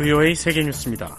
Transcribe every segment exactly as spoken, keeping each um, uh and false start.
브이오에이 세계뉴스입니다.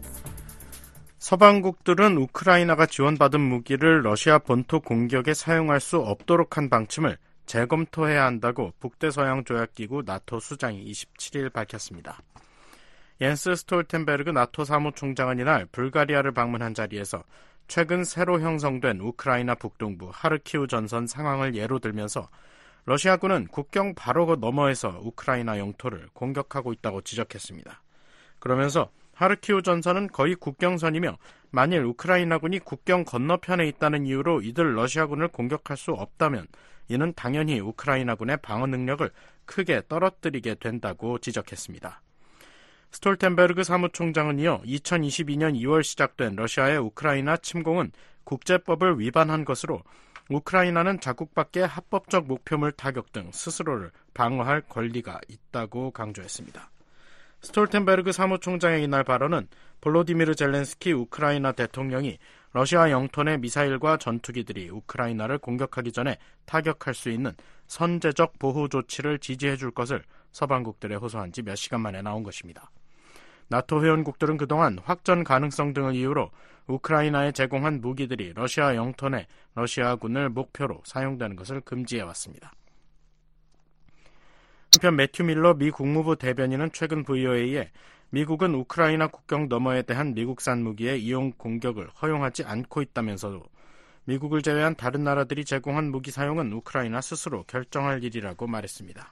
서방국들은 우크라이나가 지원받은 무기를 러시아 본토 공격에 사용할 수 없도록 한 방침을 재검토해야 한다고 북대서양조약기구 나토 수장이 이십칠일 밝혔습니다. 옌스 스톨텐베르그 나토 사무총장은 이날 불가리아를 방문한 자리에서 최근 새로 형성된 우크라이나 북동부 하르키우 전선 상황을 예로 들면서 러시아군은 국경 바로 너머에서 우크라이나 영토를 공격하고 있다고 지적했습니다. 그러면서 하르키우 전선은 거의 국경선이며 만일 우크라이나군이 국경 건너편에 있다는 이유로 이들 러시아군을 공격할 수 없다면 이는 당연히 우크라이나군의 방어 능력을 크게 떨어뜨리게 된다고 지적했습니다. 스톨텐베르그 사무총장은 이어 이천이십이년 이월 시작된 러시아의 우크라이나 침공은 국제법을 위반한 것으로 우크라이나는 자국 밖의 합법적 목표물 타격 등 스스로를 방어할 권리가 있다고 강조했습니다. 스톨텐베르그 사무총장의 이날 발언은 볼로디미르 젤렌스키 우크라이나 대통령이 러시아 영토 내 미사일과 전투기들이 우크라이나를 공격하기 전에 타격할 수 있는 선제적 보호 조치를 지지해 줄 것을 서방국들에 호소한 지 몇 시간 만에 나온 것입니다. 나토 회원국들은 그동안 확전 가능성 등을 이유로 우크라이나에 제공한 무기들이 러시아 영토 내 러시아군을 목표로 사용되는 것을 금지해왔습니다. 한편 매튜 밀러 미 국무부 대변인은 최근 브이오에이에 미국은 우크라이나 국경 너머에 대한 미국산 무기의 이용 공격을 허용하지 않고 있다면서도 미국을 제외한 다른 나라들이 제공한 무기 사용은 우크라이나 스스로 결정할 일이라고 말했습니다.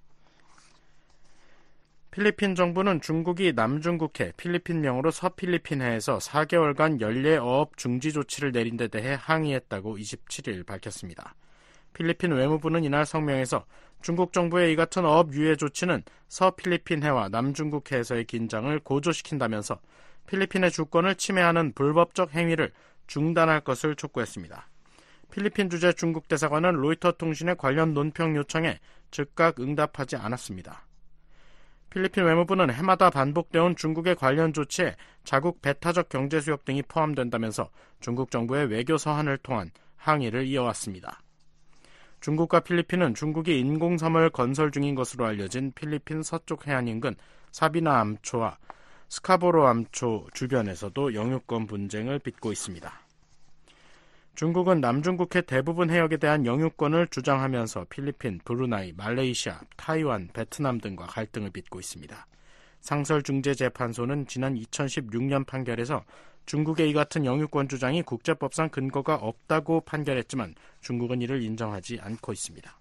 필리핀 정부는 중국이 남중국해, 필리핀령으로 서필리핀해에서 사 개월간 연례 어업 중지 조치를 내린 데 대해 항의했다고 이십칠일 밝혔습니다. 필리핀 외무부는 이날 성명에서 중국 정부의 이 같은 어업 유예 조치는 서필리핀해와 남중국해에서의 긴장을 고조시킨다면서 필리핀의 주권을 침해하는 불법적 행위를 중단할 것을 촉구했습니다. 필리핀 주재 중국 대사관은 로이터 통신의 관련 논평 요청에 즉각 응답하지 않았습니다. 필리핀 외무부는 해마다 반복되어온 중국의 관련 조치에 자국 배타적 경제 수역 등이 포함된다면서 중국 정부의 외교 서한을 통한 항의를 이어왔습니다. 중국과 필리핀은 중국이 인공섬을 건설 중인 것으로 알려진 필리핀 서쪽 해안 인근 사비나 암초와 스카보로 암초 주변에서도 영유권 분쟁을 빚고 있습니다. 중국은 남중국해 대부분 해역에 대한 영유권을 주장하면서 필리핀, 브루나이, 말레이시아, 타이완, 베트남 등과 갈등을 빚고 있습니다. 상설중재재판소는 지난 이천십육년 판결에서 중국의 이 같은 영유권 주장이 국제법상 근거가 없다고 판결했지만 중국은 이를 인정하지 않고 있습니다.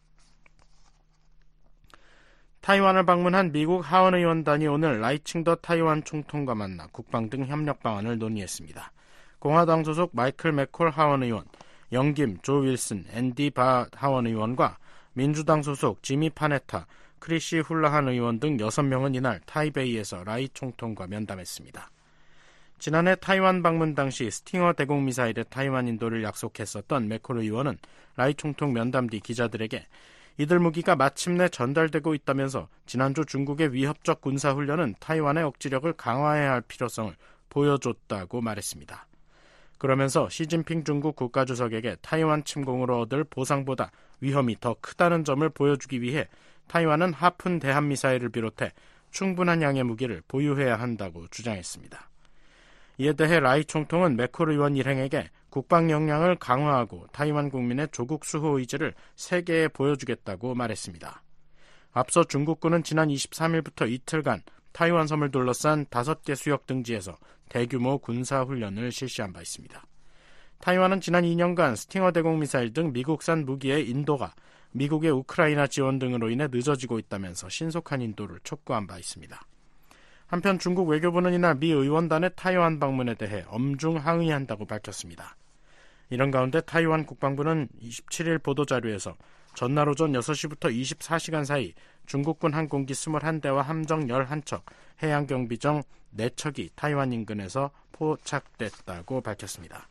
타이완을 방문한 미국 하원의원단이 오늘 라이칭더 타이완 총통과 만나 국방 등 협력 방안을 논의했습니다. 공화당 소속 마이클 맥콜 하원의원, 영김, 조 윌슨, 앤디 바 하원의원과 민주당 소속 지미 파네타, 크리시 훌라한 의원 등 여섯 명은 이날 타이베이에서 라이 총통과 면담했습니다. 지난해 타이완 방문 당시 스팅어 대공미사일의 타이완 인도를 약속했었던 맥콜 의원은 라이 총통 면담 뒤 기자들에게 이들 무기가 마침내 전달되고 있다면서 지난주 중국의 위협적 군사훈련은 타이완의 억지력을 강화해야 할 필요성을 보여줬다고 말했습니다. 그러면서 시진핑 중국 국가주석에게 타이완 침공으로 얻을 보상보다 위험이 더 크다는 점을 보여주기 위해 타이완은 하푼 대함미사일을 비롯해 충분한 양의 무기를 보유해야 한다고 주장했습니다. 이에 대해 라이 총통은 맥콜 의원 일행에게 국방 역량을 강화하고 타이완 국민의 조국 수호 의지를 세계에 보여주겠다고 말했습니다. 앞서 중국군은 지난 이십삼일부터 이틀간 타이완 섬을 둘러싼 다섯 개 수역 등지에서 대규모 군사훈련을 실시한 바 있습니다. 타이완은 지난 이 년간 스팅어 대공미사일 등 미국산 무기의 인도가 미국의 우크라이나 지원 등으로 인해 늦어지고 있다면서 신속한 인도를 촉구한 바 있습니다. 한편 중국 외교부는 이날 미 의원단의 타이완 방문에 대해 엄중 항의한다고 밝혔습니다. 이런 가운데 타이완 국방부는 이십칠일 보도자료에서 전날 오전 여섯 시부터 이십사 시간 사이 중국군 항공기 이십일 대와 함정 십일 척, 해양경비정 네 척이 타이완 인근에서 포착됐다고 밝혔습니다.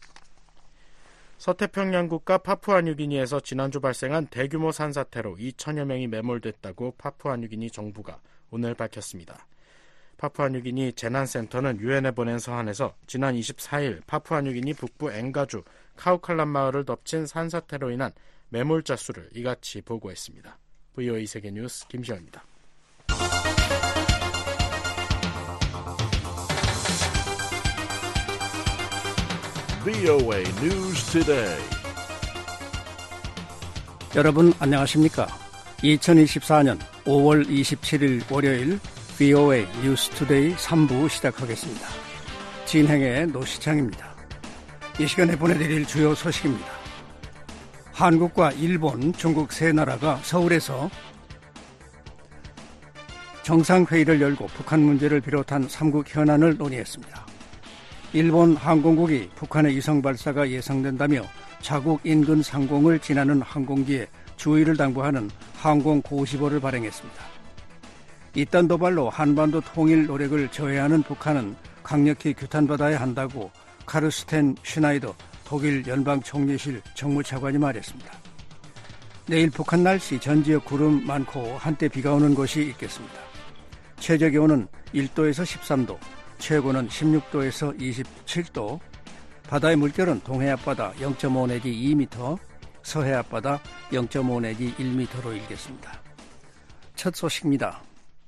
서태평양 국가 파푸아뉴기니에서 지난주 발생한 대규모 산사태로 이천여 명이 매몰됐다고 파푸아뉴기니 정부가 오늘 밝혔습니다. 파푸아뉴기니 재난센터는 유엔에 보낸 서한에서 지난 이십사일 파푸아뉴기니 북부 엥가주 카우칼란 마을을 덮친 산사태로 인한 매몰자 수를 이같이 보고했습니다. 브이오에이 세계뉴스 김시현입니다. 브이오에이 News Today. 여러분 안녕하십니까? 이천이십사년 오월 이십칠일 월요일 브이오에이 뉴스 투데이 삼 부 시작하겠습니다. 진행의 노시창입니다. 이 시간에 보내드릴 주요 소식입니다. 한국과 일본, 중국 세 나라가 서울에서 정상회의를 열고 북한 문제를 비롯한 삼국 현안을 논의했습니다. 일본 항공국이 북한의 위성 발사가 예상된다며 자국 인근 상공을 지나는 항공기에 주의를 당부하는 항공 고시보를 발행했습니다. 이딴 도발로 한반도 통일 노력을 저해하는 북한은 강력히 규탄받아야 한다고 카르스텐 슈나이더 독일 연방총리실 정무차관이 말했습니다. 내일 북한 날씨 전지역 구름 많고 한때 비가 오는 곳이 있겠습니다. 최저기온은 일도에서 십삼도, 최고는 십육도에서 이십칠도, 바다의 물결은 동해 앞바다 영 점 오 내지 이 미터, 서해 앞바다 영 점 오 내지 일 미터로 일겠습니다. 첫 소식입니다.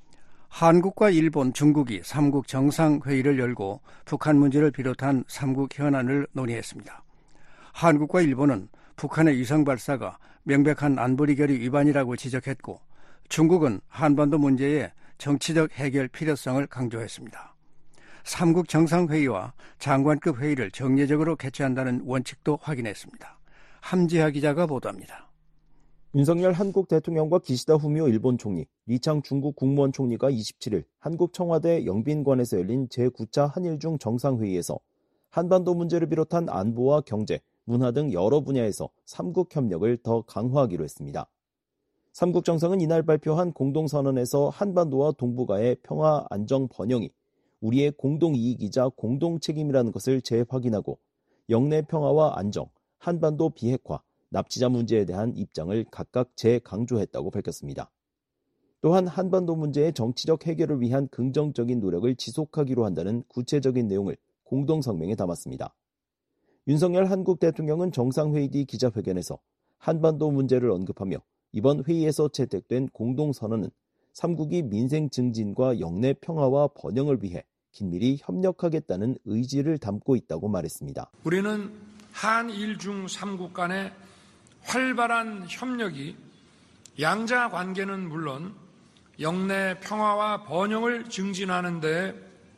한국과 일본, 중국이 삼국 정상회의를 열고 북한 문제를 비롯한 삼국 현안을 논의했습니다. 한국과 일본은 북한의 위성 발사가 명백한 안보리 결의 위반이라고 지적했고, 중국은 한반도 문제의 정치적 해결 필요성을 강조했습니다. 삼국 정상회의와 장관급 회의를 정례적으로 개최한다는 원칙도 확인했습니다. 함지하 기자가 보도합니다. 윤석열 한국 대통령과 기시다 후미오 일본 총리, 리창 중국 국무원 총리가 이십칠일 한국 청와대 영빈관에서 열린 제구 차 한일중 정상회의에서 한반도 문제를 비롯한 안보와 경제, 문화 등 여러 분야에서 삼국 협력을 더 강화하기로 했습니다. 삼국 정상은 이날 발표한 공동선언에서 한반도와 동북아의 평화, 안정, 번영이 우리의 공동 이익이자 공동 책임이라는 것을 재확인하고 영내 평화와 안정, 한반도 비핵화, 납치자 문제에 대한 입장을 각각 재강조했다고 밝혔습니다. 또한 한반도 문제의 정치적 해결을 위한 긍정적인 노력을 지속하기로 한다는 구체적인 내용을 공동성명에 담았습니다. 윤석열 한국 대통령은 정상회의 뒤 기자회견에서 한반도 문제를 언급하며 이번 회의에서 채택된 공동선언은 삼국이 민생 증진과 영내 평화와 번영을 위해 긴밀히 협력하겠다는 의지를 담고 있다고 말했습니다. 우리는 한일중 삼국 간의 활발한 협력이 양자 관계는 물론 영내 평화와 번영을 증진하는 데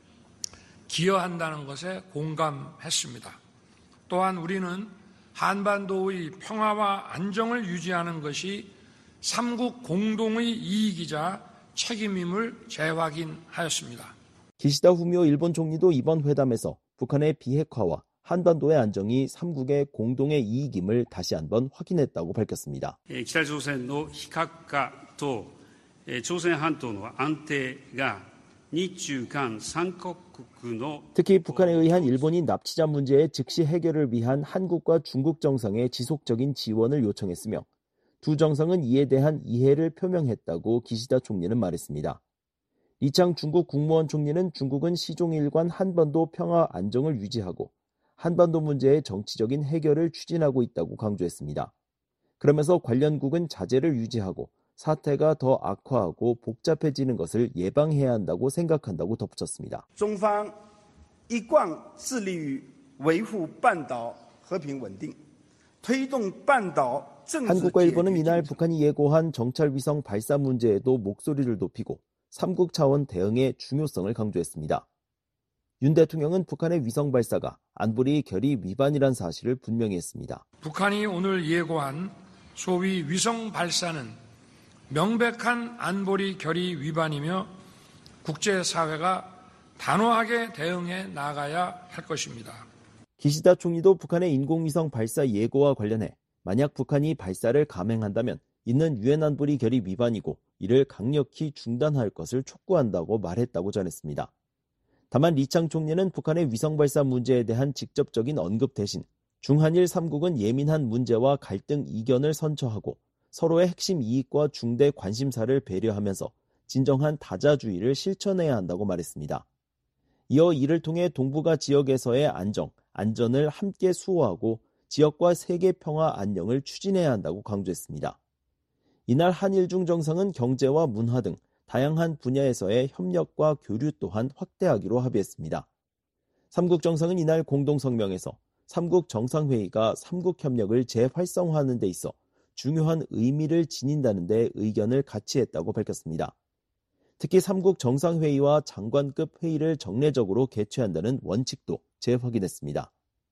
기여한다는 것에 공감했습니다. 또한 우리는 한반도의 평화와 안정을 유지하는 것이 삼국 공동의 이익이자 책임임을 재확인하였습니다. 기시다 후미오 일본 총리도 이번 회담에서 북한의 비핵화와 한반도의 안정이 삼국의 공동의 이익임을 다시 한번 확인했다고 밝혔습니다. 北朝鮮の非核化と朝鮮半島の安定が日中韓三カ国の 특히 북한에 의한 일본인 납치자 문제의 즉시 해결을 위한 한국과 중국 정상의 지속적인 지원을 요청했으며 두 정상은 이에 대한 이해를 표명했다고 기시다 총리는 말했습니다. 리창 중국 국무원 총리는 중국은 시종일관 한반도 평화 안정을 유지하고 한반도 문제의 정치적인 해결을 추진하고 있다고 강조했습니다. 그러면서 관련국은 자제를 유지하고 사태가 더 악화하고 복잡해지는 것을 예방해야 한다고 생각한다고 덧붙였습니다. 中方一贯致力于维护半岛和平稳定，推动半岛政治 한국과 일본은 이날 북한이 예고한 정찰위성 발사 문제에도 목소리를 높이고 삼국 차원 대응의 중요성을 강조했습니다. 윤 대통령은 북한의 위성 발사가 안보리 결의 위반이란 사실을 분명히 했습니다. 북한이 오늘 예고한 소위 위성 발사는 명백한 안보리 결의 위반이며 국제사회가 단호하게 대응해 나가야 할 것입니다. 기시다 총리도 북한의 인공위성 발사 예고와 관련해 만약 북한이 발사를 감행한다면 이는 유엔 안보리 결의 위반이고 이를 강력히 중단할 것을 촉구한다고 말했다고 전했습니다. 다만 리창 총리는 북한의 위성 발사 문제에 대한 직접적인 언급 대신 중한일 삼국은 예민한 문제와 갈등 이견을 선처하고 서로의 핵심 이익과 중대 관심사를 배려하면서 진정한 다자주의를 실천해야 한다고 말했습니다. 이어 이를 통해 동북아 지역에서의 안정, 안전을 함께 수호하고 지역과 세계 평화 안녕을 추진해야 한다고 강조했습니다. 이날 한일중 정상은 경제와 문화 등 다양한 분야에서의 협력과 교류 또한 확대하기로 합의했습니다. 삼국 정상은 이날 공동성명에서 삼국 정상회의가 삼국 협력을 재활성화하는 데 있어 중요한 의미를 지닌다는 데 의견을 같이 했다고 밝혔습니다. 특히 삼국 정상회의와 장관급 회의를 정례적으로 개최한다는 원칙도 재확인했습니다.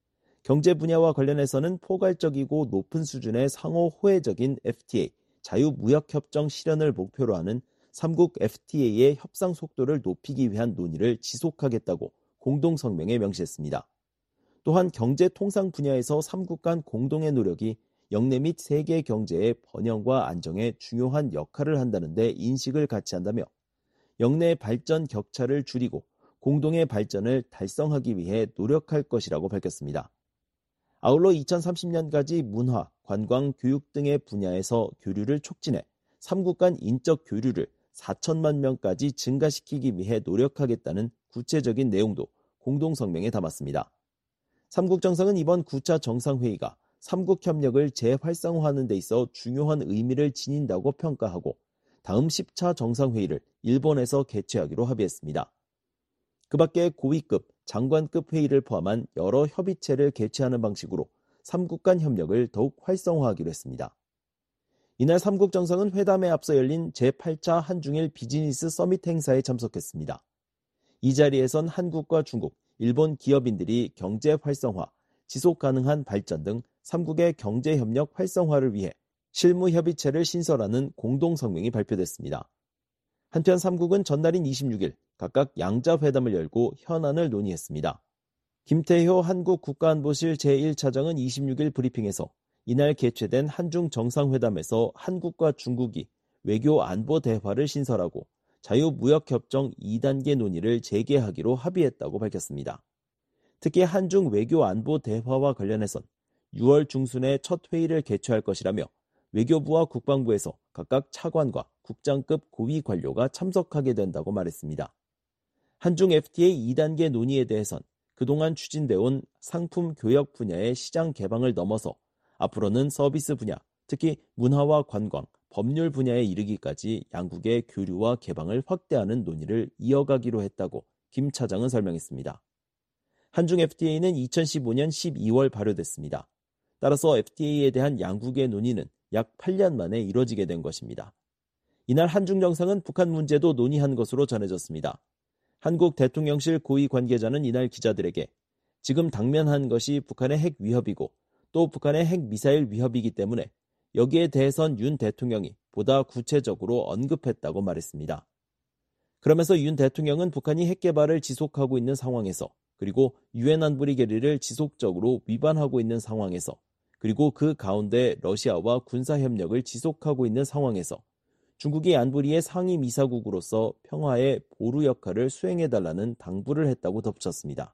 경제 분야와 관련해서는 포괄적이고 높은 수준의 상호 호혜적인 에프티에이, 자유무역협정 실현을 목표로 하는 삼국 에프티에이의 협상 속도를 높이기 위한 논의를 지속하겠다고 공동성명에 명시했습니다. 또한 경제 통상 분야에서 삼국 간 공동의 노력이 영내 및 세계 경제의 번영과 안정에 중요한 역할을 한다는 데 인식을 같이 한다며 영내 발전 격차를 줄이고 공동의 발전을 달성하기 위해 노력할 것이라고 밝혔습니다. 아울러 이천삼십 년까지 문화, 관광, 교육 등의 분야에서 교류를 촉진해 삼국 간 인적 교류를 사천만 명까지 증가시키기 위해 노력하겠다는 구체적인 내용도 공동성명에 담았습니다. 삼국 정상은 이번 구 차 정상회의가 삼국 협력을 재활성화하는 데 있어 중요한 의미를 지닌다고 평가하고 다음 십 차 정상회의를 일본에서 개최하기로 합의했습니다. 그 밖에 고위급, 장관급 회의를 포함한 여러 협의체를 개최하는 방식으로 삼국 간 협력을 더욱 활성화하기로 했습니다. 이날 삼국 정상은 회담에 앞서 열린 제팔 차 한중일 비즈니스 서밋 행사에 참석했습니다. 이 자리에선 한국과 중국, 일본 기업인들이 경제 활성화, 지속 가능한 발전 등 삼국의 경제 협력 활성화를 위해 실무 협의체를 신설하는 공동성명이 발표됐습니다. 한편 삼국은 전날인 이십육 일 각각 양자회담을 열고 현안을 논의했습니다. 김태효 한국국가안보실 제일 차장은 이십육 일 브리핑에서 이날 개최된 한중 정상회담에서 한국과 중국이 외교 안보 대화를 신설하고 자유무역협정 이 단계 논의를 재개하기로 합의했다고 밝혔습니다. 특히 한중 외교 안보 대화와 관련해선 유월 중순에 첫 회의를 개최할 것이라며 외교부와 국방부에서 각각 차관과 국장급 고위 관료가 참석하게 된다고 말했습니다. 한중 에프티에이 이 단계 논의에 대해선 그동안 추진되어 온 상품 교역 분야의 시장 개방을 넘어서 앞으로는 서비스 분야, 특히 문화와 관광, 법률 분야에 이르기까지 양국의 교류와 개방을 확대하는 논의를 이어가기로 했다고 김 차장은 설명했습니다. 한중 에프티에이는 이천십오 년 십이월 발효됐습니다. 따라서 에프티에이에 대한 양국의 논의는 약 팔 년 만에 이뤄지게 된 것입니다. 이날 한중 정상은 북한 문제도 논의한 것으로 전해졌습니다. 한국 대통령실 고위 관계자는 이날 기자들에게 지금 당면한 것이 북한의 핵 위협이고 또 북한의 핵 미사일 위협이기 때문에 여기에 대해선 윤 대통령이 보다 구체적으로 언급했다고 말했습니다. 그러면서 윤 대통령은 북한이 핵 개발을 지속하고 있는 상황에서 그리고 유엔 안보리 결의를 지속적으로 위반하고 있는 상황에서 그리고 그 가운데 러시아와 군사협력을 지속하고 있는 상황에서 중국이 안보리의 상임이사국으로서 평화의 보루 역할을 수행해달라는 당부를 했다고 덧붙였습니다.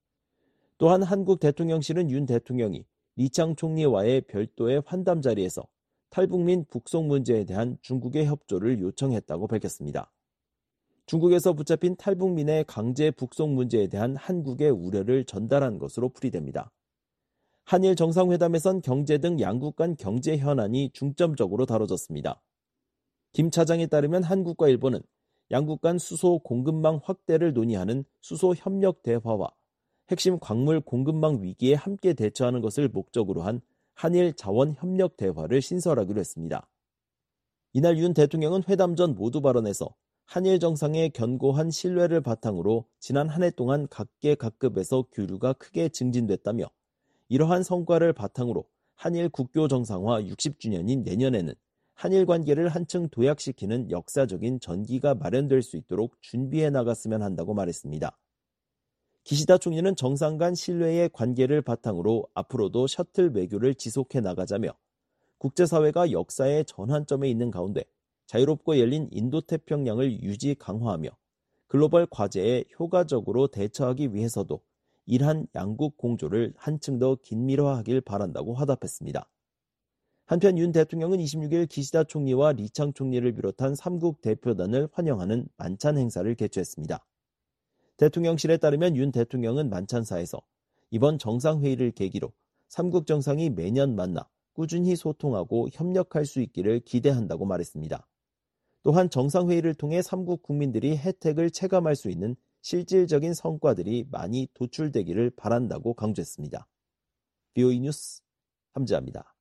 또한 한국 대통령실은 윤 대통령이 리창 총리와의 별도의 환담 자리에서 탈북민 북송 문제에 대한 중국의 협조를 요청했다고 밝혔습니다. 중국에서 붙잡힌 탈북민의 강제 북송 문제에 대한 한국의 우려를 전달한 것으로 풀이됩니다. 한일 정상회담에선 경제 등 양국 간 경제 현안이 중점적으로 다뤄졌습니다. 김 차장에 따르면 한국과 일본은 양국 간 수소 공급망 확대를 논의하는 수소 협력 대화와 핵심 광물 공급망 위기에 함께 대처하는 것을 목적으로 한 한일 자원 협력 대화를 신설하기로 했습니다. 이날 윤 대통령은 회담 전 모두 발언에서 한일 정상의 견고한 신뢰를 바탕으로 지난 한 해 동안 각계각급에서 교류가 크게 증진됐다며 이러한 성과를 바탕으로 한일 국교 정상화 육십 주년인 내년에는 한일 관계를 한층 도약시키는 역사적인 전기가 마련될 수 있도록 준비해 나갔으면 한다고 말했습니다. 기시다 총리는 정상 간 신뢰의 관계를 바탕으로 앞으로도 셔틀 외교를 지속해 나가자며 국제사회가 역사의 전환점에 있는 가운데 자유롭고 열린 인도태평양을 유지 강화하며 글로벌 과제에 효과적으로 대처하기 위해서도 이러한 양국 공조를 한층 더 긴밀화하길 바란다고 화답했습니다. 한편 윤 대통령은 이십육 일 기시다 총리와 리창 총리를 비롯한 삼국 대표단을 환영하는 만찬 행사를 개최했습니다. 대통령실에 따르면 윤 대통령은 만찬사에서 이번 정상회의를 계기로 삼국 정상이 매년 만나 꾸준히 소통하고 협력할 수 있기를 기대한다고 말했습니다. 또한 정상회의를 통해 삼국 국민들이 혜택을 체감할 수 있는 실질적인 성과들이 많이 도출되기를 바란다고 강조했습니다. 비오이 뉴스 함지아입니다.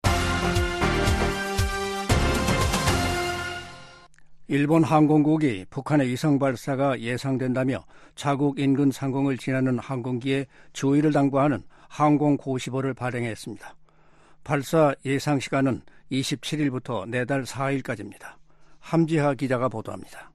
일본 항공국이 북한의 위성 발사가 예상된다며 자국 인근 상공을 지나는 항공기에 주의를 당부하는 항공 고시보를 발행했습니다. 발사 예상 시간은 이십칠일부터 내달 사일까지입니다. 함지하 기자가 보도합니다.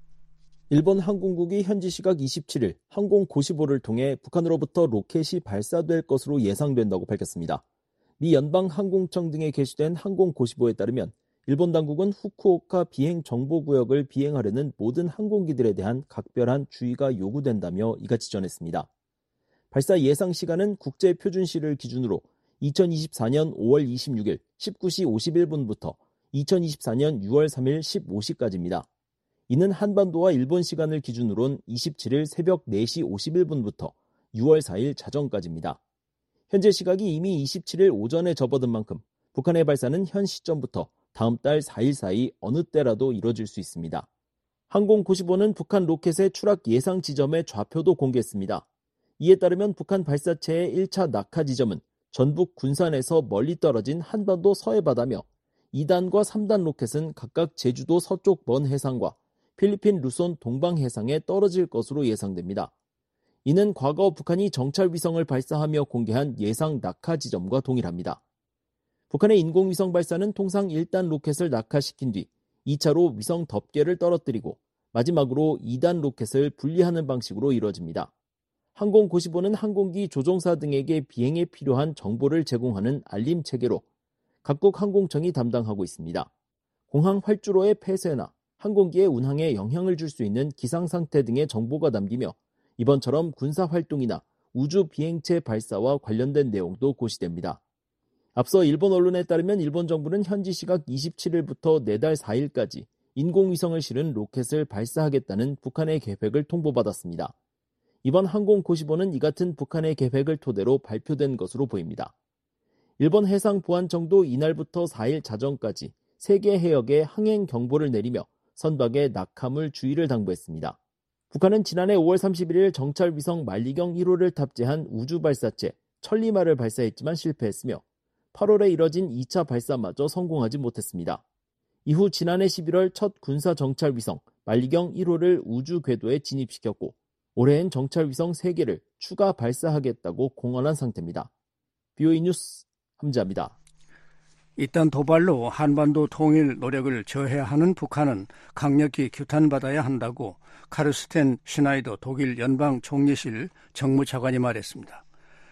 일본 항공국이 현지 시각 이십칠일 항공 고시보를 통해 북한으로부터 로켓이 발사될 것으로 예상된다고 밝혔습니다. 미 연방항공청 등에 게시된 항공 고시보에 따르면 일본 당국은 후쿠오카 비행 정보구역을 비행하려는 모든 항공기들에 대한 각별한 주의가 요구된다며 이같이 전했습니다. 발사 예상 시간은 국제표준시를 기준으로 이천이십사년 오월 이십육일 십구시 오십일분부터 이천이십사년 유월 삼일 십오시까지입니다. 이는 한반도와 일본 시간을 기준으론 이십칠일 새벽 네시 오십일분부터 유월 사일 자정까지입니다. 현재 시각이 이미 이십칠일 오전에 접어든 만큼 북한의 발사는 현 시점부터 다음 달 사일 사이 어느 때라도 이뤄질 수 있습니다. 항공 고시보는 북한 로켓의 추락 예상 지점의 좌표도 공개했습니다. 이에 따르면 북한 발사체의 일차 낙하 지점은 전북 군산에서 멀리 떨어진 한반도 서해바다며 이단과 삼단 로켓은 각각 제주도 서쪽 먼 해상과 필리핀 루손 동방 해상에 떨어질 것으로 예상됩니다. 이는 과거 북한이 정찰 위성을 발사하며 공개한 예상 낙하 지점과 동일합니다. 북한의 인공위성 발사는 통상 일단 로켓을 낙하시킨 뒤 이차로 위성 덮개를 떨어뜨리고 마지막으로 이단 로켓을 분리하는 방식으로 이루어집니다. 항공 고시보는 항공기 조종사 등에게 비행에 필요한 정보를 제공하는 알림 체계로 각국 항공청이 담당하고 있습니다. 공항 활주로의 폐쇄나 항공기의 운항에 영향을 줄 수 있는 기상 상태 등의 정보가 담기며 이번처럼 군사 활동이나 우주 비행체 발사와 관련된 내용도 고시됩니다. 앞서 일본 언론에 따르면 일본 정부는 현지 시각 이십칠일부터 내달 사일까지 인공위성을 실은 로켓을 발사하겠다는 북한의 계획을 통보받았습니다. 이번 항공 고시보는 이 같은 북한의 계획을 토대로 발표된 것으로 보입니다. 일본 해상보안청도 이날부터 사일 자정까지 세계 해역에 항행 경보를 내리며 선박에 낙하물 주의를 당부했습니다. 북한은 지난해 오월 삼십일일 정찰 위성 만리경 일호를 탑재한 우주 발사체 천리마를 발사했지만 실패했으며 팔월에 이뤄진 이차 발사마저 성공하지 못했습니다. 이후 지난해 십일월 첫 군사 정찰 위성 만리경 일호를 우주 궤도에 진입시켰고 올해엔 정찰 위성 세 개를 추가 발사하겠다고 공언한 상태입니다. 비오이 뉴스 함지아입니다. 이딴 도발로 한반도 통일 노력을 저해하는 북한은 강력히 규탄받아야 한다고 카르스텐 슈나이더 독일 연방 총리실 정무차관이 말했습니다.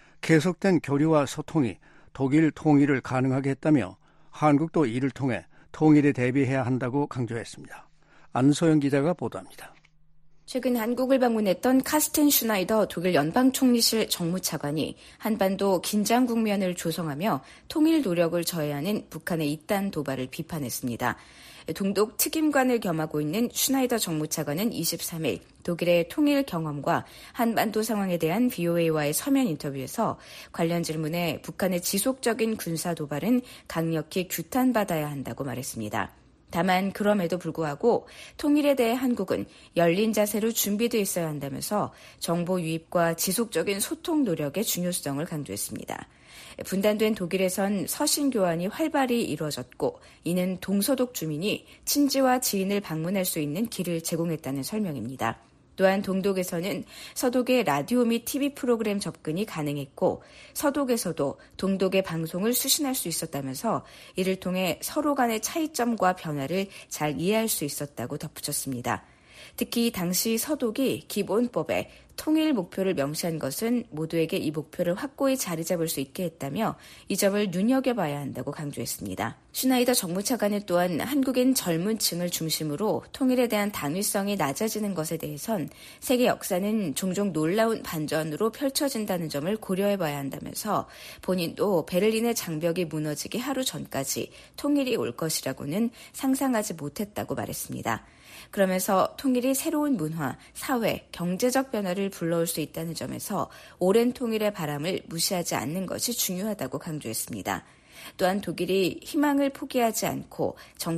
계속된 교류와 소통이 독일 통일을 가능하게 했다며 한국도 이를 통해 통일에 대비해야 한다고 강조했습니다. 안소영 기자가 보도합니다. 최근 한국을 방문했던 카스텐 슈나이더 독일 연방총리실 정무차관이 한반도 긴장 국면을 조성하며 통일 노력을 저해하는 북한의 이딴 도발을 비판했습니다. 동독 특임관을 겸하고 있는 슈나이더 정무차관은 이십삼일 독일의 통일 경험과 한반도 상황에 대한 비오에이와의 서면 인터뷰에서 관련 질문에 북한의 지속적인 군사 도발은 강력히 규탄받아야 한다고 말했습니다. 다만 그럼에도 불구하고 통일에 대해 한국은 열린 자세로 준비되어 있어야 한다면서 정보 유입과 지속적인 소통 노력의 중요성을 강조했습니다. 분단된 독일에선 서신 교환이 활발히 이루어졌고 이는 동서독 주민이 친지와 지인을 방문할 수 있는 길을 제공했다는 설명입니다. 또한 동독에서는 서독의 라디오 및 티비 프로그램 접근이 가능했고 서독에서도 동독의 방송을 수신할 수 있었다면서 이를 통해 서로 간의 차이점과 변화를 잘 이해할 수 있었다고 덧붙였습니다. 특히 당시 서독이 기본법에 통일 목표를 명시한 것은 모두에게 이 목표를 확고히 자리 잡을 수 있게 했다며 이 점을 눈여겨봐야 한다고 강조했습니다. 슈나이더 정무차관은 또한 한국인 젊은 층을 중심으로 통일에 대한 당위성이 낮아지는 것에 대해선 세계 역사는 종종 놀라운 반전으로 펼쳐진다는 점을 고려해봐야 한다면서 본인도 베를린의 장벽이 무너지기 하루 전까지 통일이 올 것이라고는 상상하지 못했다고 말했습니다. 그러면서 통일이 새로운 문화, 사회, 경제적 변화를 불러올 수 있다는 점에서 오랜 통일의 바람을 무시하지 않는 것이 중요하다고 강조했습니다. 또한 독일이 희망을 포기하지 않고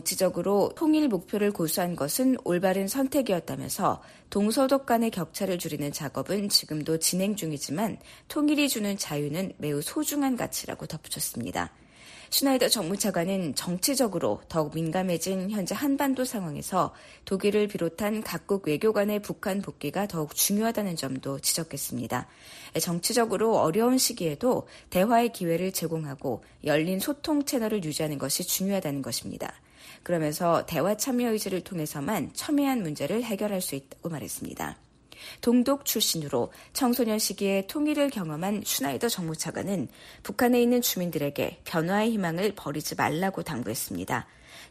정치적으로 통일 목표를 고수한 것은 올바른 선택이었다면서 동서독 간의 격차를 줄이는 작업은 지금도 진행 중이지만 통일이 주는 자유는 매우 소중한 가치라고 덧붙였습니다. 슈나이더 정무차관은 정치적으로 더욱 민감해진 현재 한반도 상황에서 독일을 비롯한 각국 외교관의 북한 복귀가 더욱 중요하다는 점도 지적했습니다. 정치적으로 어려운 시기에도 대화의 기회를 제공하고 열린 소통 채널을 유지하는 것이 중요하다는 것입니다. 그러면서 대화 참여 의지를 통해서만 첨예한 문제를 해결할 수 있다고 말했습니다. 동독 출신으로 청소년 시기에 통일을 경험한 슈나이더 정무차관은 북한에 있는 주민들에게 변화의 희망을 버리지 말라고 당부했습니다.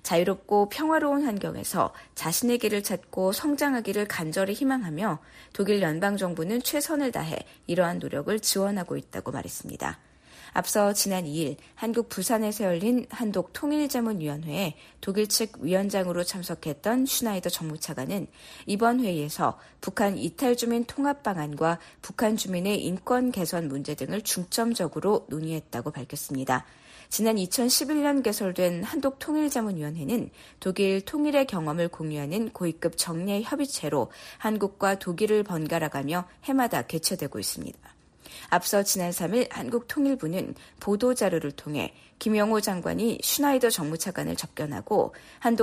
자유롭고 평화로운 환경에서 자신의 길을 찾고 성장하기를 간절히 희망하며 독일 연방정부는 최선을 다해 이러한 노력을 지원하고 있다고 말했습니다. 앞서 지난 이 일 한국 부산에서 열린 한독 통일자문위원회에 독일 측 위원장으로 참석했던 슈나이더 정무차관은 이번 회의에서 북한 이탈 주민 통합 방안과 북한 주민의 인권 개선 문제 등을 중점적으로 논의했다고 밝혔습니다. 지난 이천십일 년 개설된 한독 통일자문위원회는 독일 통일의 경험을 공유하는 고위급 정례 협의체로 한국과 독일을 번갈아가며 해마다 개최되고 있습니다. 앞서 지난 삼 일 한국통일부는 보도자료를 통해 김영호 장관이 슈나이더 정무차관을 접견하고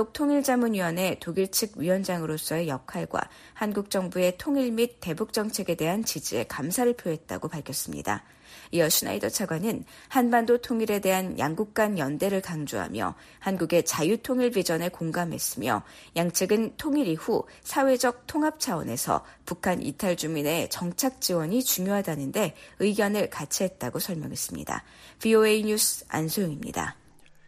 한독통일자문위원회 독일 측 위원장으로서의 역할과 한국 정부의 통일 및 대북 정책에 대한 지지에 감사를 표했다고 밝혔습니다. 이어 슈나이더 차관은 한반도 통일에 대한 양국 간 연대를 강조하며 한국의 자유통일 비전에 공감했으며 양측은 통일 이후 사회적 통합 차원에서 북한 이탈 주민의 정착 지원이 중요하다는데 의견을 같이 했다고 설명했습니다. 브이오에이 뉴스 안소영입니다.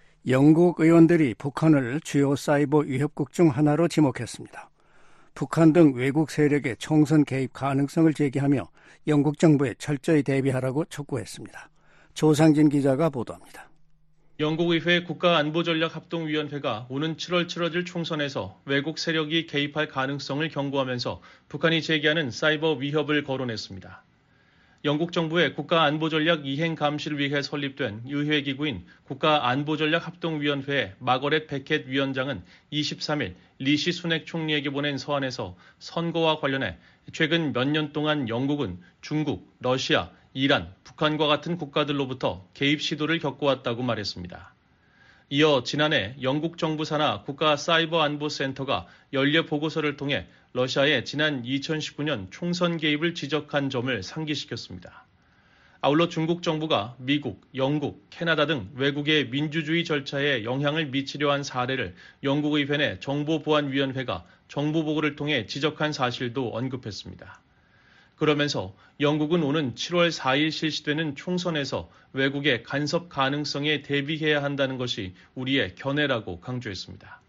영국 의원들이 북한을 주요 사이버 위협국 중 하나로 지목했습니다. 북한 등 외국 세력의 총선 개입 가능성을 제기하며 영국 정부에 철저히 대비하라고 촉구했습니다. 조상진 기자가 보도합니다. 영국 의회 국가안보전략합동위원회가 오는 칠월 치러질 총선에서 외국 세력이 개입할 가능성을 경고하면서 북한이 제기하는 사이버 위협을 거론했습니다. 영국 정부의 국가안보전략 이행감시를 위해 설립된 의회기구인 국가안보전략합동위원회의 마거렛 베켓 위원장은 이십삼 일 리시 수넥 총리에게 보낸 서한에서 선거와 관련해 최근 몇 년 동안 영국은 중국, 러시아, 이란, 북한과 같은 국가들로부터 개입 시도를 겪어왔다고 말했습니다. 이어 지난해 영국 정부 산하 국가사이버안보센터가 연례 보고서를 통해 러시아의 지난 이천십구 년 총선 개입을 지적한 점을 상기시켰습니다. 아울러 중국 정부가 미국, 영국, 캐나다 등 외국의 민주주의 절차에 영향을 미치려 한 사례를 영국의회 내 정보보안위원회가 정보보고를 통해 지적한 사실도 언급했습니다. 그러면서 영국은 오는 칠월 사 일 실시되는 총선에서 외국의 간섭 가능성에 대비해야 한다는 것이 우리의 견해라고 강조했습니다.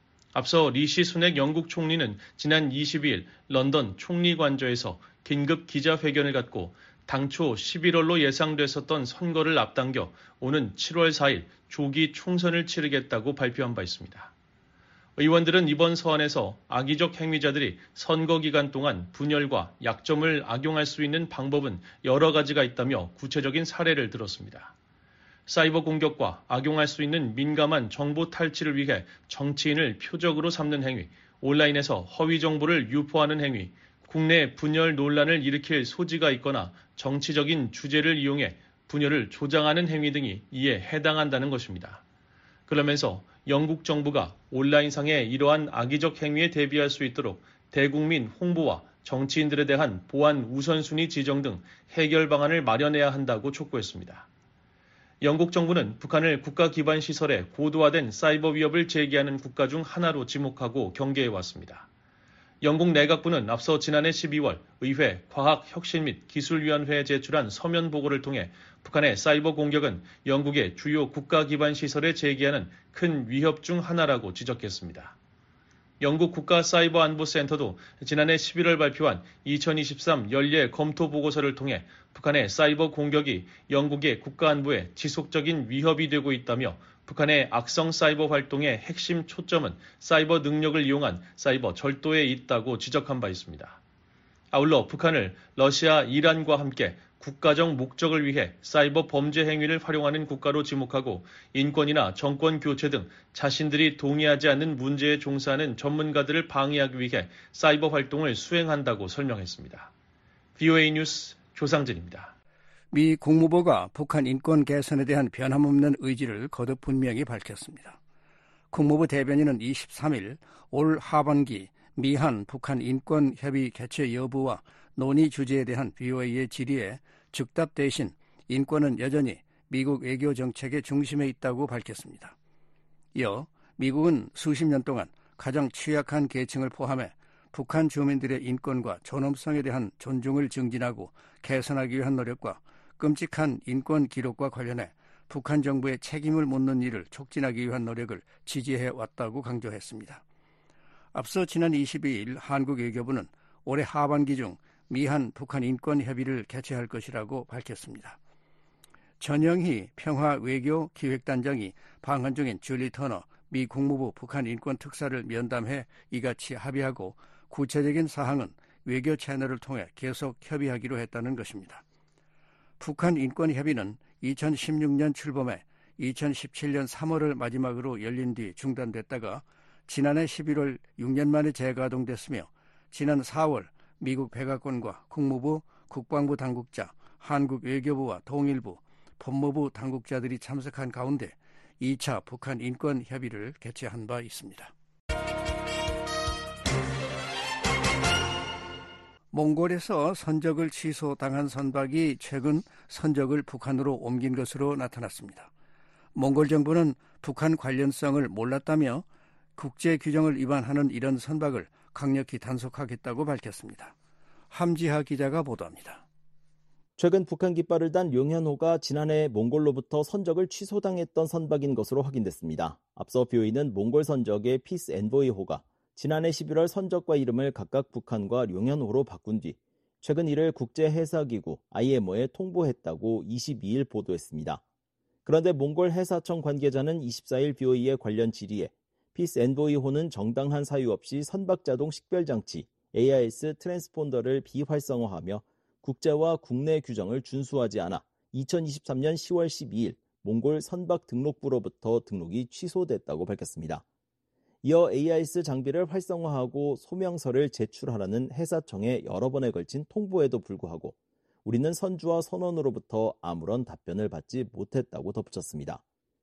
앞서 리시 수넥 영국 총리는 지난 이십이 일 런던 총리관저에서 긴급 기자회견을 갖고 당초 십일월로 예상됐었던 선거를 앞당겨 오는 칠월 사 일 조기 총선을 치르겠다고 발표한 바 있습니다. 의원들은 이번 서한에서 악의적 행위자들이 선거 기간 동안 분열과 약점을 악용할 수 있는 방법은 여러 가지가 있다며 구체적인 사례를 들었습니다. 사이버 공격과 악용할 수 있는 민감한 정보 탈취를 위해 정치인을 표적으로 삼는 행위, 온라인에서 허위 정보를 유포하는 행위, 국내 분열 논란을 일으킬 소지가 있거나 정치적인 주제를 이용해 분열을 조장하는 행위 등이 이에 해당한다는 것입니다. 그러면서 영국 정부가 온라인상의 이러한 악의적 행위에 대비할 수 있도록 대국민 홍보와 정치인들에 대한 보안 우선순위 지정 등 해결 방안을 마련해야 한다고 촉구했습니다. 영국 정부는 북한을 국가 기반 시설에 고도화된 사이버 위협을 제기하는 국가 중 하나로 지목하고 경계해왔습니다. 영국 내각부는 앞서 지난해 십이 월 의회 과학혁신 및 기술위원회에 제출한 서면 보고를 통해 북한의 사이버 공격은 영국의 주요 국가 기반 시설에 제기하는 큰 위협 중 하나라고 지적했습니다. 영국 국가사이버안보센터도 지난해 십일월 발표한 이천이십삼 연례 검토 보고서를 통해 북한의 사이버 공격이 영국의 국가안보에 지속적인 위협이 되고 있다며 북한의 악성 사이버 활동의 핵심 초점은 사이버 능력을 이용한 사이버 절도에 있다고 지적한 바 있습니다. 아울러 북한을 러시아, 이란과 함께 국가적 목적을 위해 사이버 범죄 행위를 활용하는 국가로 지목하고 인권이나 정권 교체 등 자신들이 동의하지 않는 문제에 종사하는 전문가들을 방해하기 위해 사이버 활동을 수행한다고 설명했습니다. 브이오에이 뉴스 조상진입니다. 미 국무부가 북한 인권 개선에 대한 변함없는 의지를 거듭 분명히 밝혔습니다. 국무부 대변인은 이십삼 일 올 하반기 미한 북한 인권 협의 개최 여부와 논의 주제에 대한 브이오에이의 질의에 즉답 대신 인권은 여전히 미국 외교 정책의 중심에 있다고 밝혔습니다. 이어 미국은 수십 년 동안 가장 취약한 계층을 포함해 북한 주민들의 인권과 존엄성에 대한 존중을 증진하고 개선하기 위한 노력과 끔찍한 인권 기록과 관련해 북한 정부의 책임을 묻는 일을 촉진하기 위한 노력을 지지해 왔다고 강조했습니다. 앞서 지난 이십이 일 한국 외교부는 올해 하반기 중 미한 북한 인권 협의를 개최할 것이라고 밝혔습니다. 전영희 평화외교 기획단장이 방한 중인 줄리 터너 미 국무부 북한 인권 특사를 면담해 이같이 합의하고 구체적인 사항은 외교 채널을 통해 계속 협의하기로 했다는 것입니다. 북한 인권 협의는 이천십육 년 출범해 이천십칠 년 삼월을 마지막으로 열린 뒤 중단됐다가 지난해 십일월 육 년 만에 재가동됐으며 지난 사월 미국 백악관과 국무부, 국방부 당국자, 한국 외교부와 통일부, 법무부 당국자들이 참석한 가운데 이 차 북한 인권 협의를 개최한 바 있습니다. 몽골에서 선적을 취소당한 선박이 최근 선적을 북한으로 옮긴 것으로 나타났습니다. 몽골 정부는 북한 관련성을 몰랐다며 국제 규정을 위반하는 이런 선박을 강력히 단속하겠다고 밝혔습니다. 함지하 기자가 보도합니다. 최근 북한 깃발을 단 룡현호가 지난해 몽골로부터 선적을 취소당했던 선박인 것으로 확인됐습니다. 앞서 브이오에이는 몽골 선적의 피스 엔보이호가 지난해 십일월 선적과 이름을 각각 북한과 룡현호로 바꾼 뒤 최근 이를 국제해사기구 아이엠오에 통보했다고 이십이 일 보도했습니다. 그런데 몽골 해사청 관계자는 이십사 일 브이오에이의 관련 질의에 피스 엔보이호는 정당한 사유 없이 선박자동 식별장치 에이아이에스 트랜스폰더를 비활성화하며 국제와 국내 규정을 준수하지 않아 이천이십삼 년 시월 십이 일 몽골 선박 등록부로부터 등록이 취소됐다고 밝혔습니다. 이어 에이아이에스 장비를 활성화하고 소명서를 제출하라는 해사청의 여러 번에 걸친 통보에도 불구하고 우리는 선주와 선원으로부터 아무런 답변을 받지 못했다고 덧붙였습니다.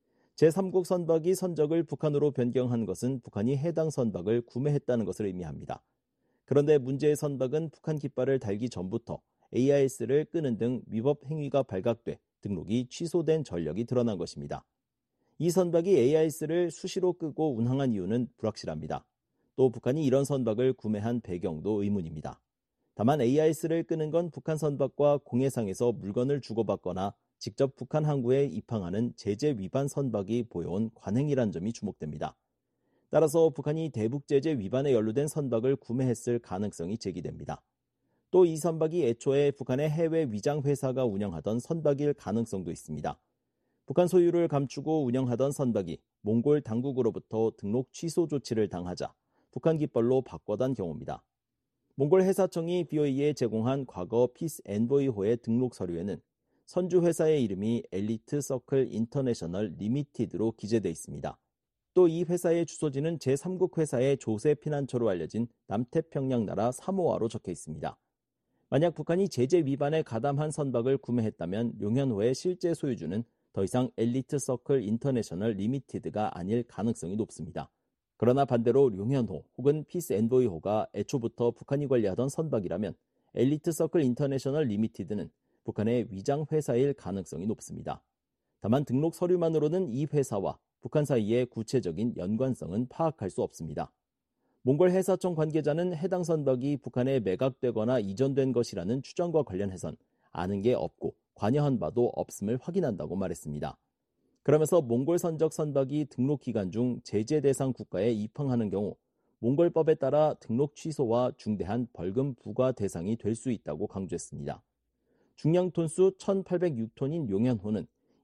제삼국 선박이 선적을 북한으로 변경한 것은 북한이 해당 선박을 구매했다는 것을 의미합니다. 그런데 문제의 선박은 북한 깃발을 달기 전부터 에이아이에스를 끄는 등 위법 행위가 발각돼 등록이 취소된 전력이 드러난 것입니다. 이 선박이 에이아이에스를 수시로 끄고 운항한 이유는 불확실합니다. 또 북한이 이런 선박을 구매한 배경도 의문입니다. 다만 에이아이에스를 끄는 건 북한 선박과 공해상에서 물건을 주고받거나 직접 북한 항구에 입항하는 제재 위반 선박이 보여온 관행이란 점이 주목됩니다. 따라서 북한이 대북제재 위반에 연루된 선박을 구매했을 가능성이 제기됩니다. 또 이 선박이 애초에 북한의 해외 위장 회사가 운영하던 선박일 가능성도 있습니다. 북한 소유를 감추고 운영하던 선박이 몽골 당국으로부터 등록 취소 조치를 당하자 북한 깃발로 바꿔단 경우입니다. 몽골 해사청이 브이오에이에 제공한 과거 피스 엔보이호의 등록 서류에는 선주 회사의 이름이 엘리트 서클 인터내셔널 리미티드로 기재돼 있습니다. 또 이 회사의 주소지는 제삼국 회사의 조세 피난처로 알려진 남태평양 나라 사모아로 적혀 있습니다. 만약 북한이 제재 위반에 가담한 선박을 구매했다면 룡현호의 실제 소유주는 더 이상 엘리트 서클 인터내셔널 리미티드가 아닐 가능성이 높습니다. 그러나 반대로 룡현호 혹은 피스 엔보이호가 애초부터 북한이 관리하던 선박이라면 엘리트 서클 인터내셔널 리미티드는 북한의 위장 회사일 가능성이 높습니다. 다만 등록 서류만으로는 이 회사와 북한 사이의 구체적인 연관성은 파악할 수 없습니다. 몽골 해사청 관계자는 해당 선박이 북한에 매각되거나 이전된 것이라는 추정과 관련해선 아는 게 없고 관여한 바도 없음을 확인한다고 말했습니다. 그러면서 몽골 선적 선박이 등록 기간 중 제재 대상 국가에 입항하는 경우 몽골법에 따라 등록 취소와 중대한 벌금 부과 대상이 될 수 있다고 강조했습니다. 중량 톤수 천팔백육 톤인 용현호는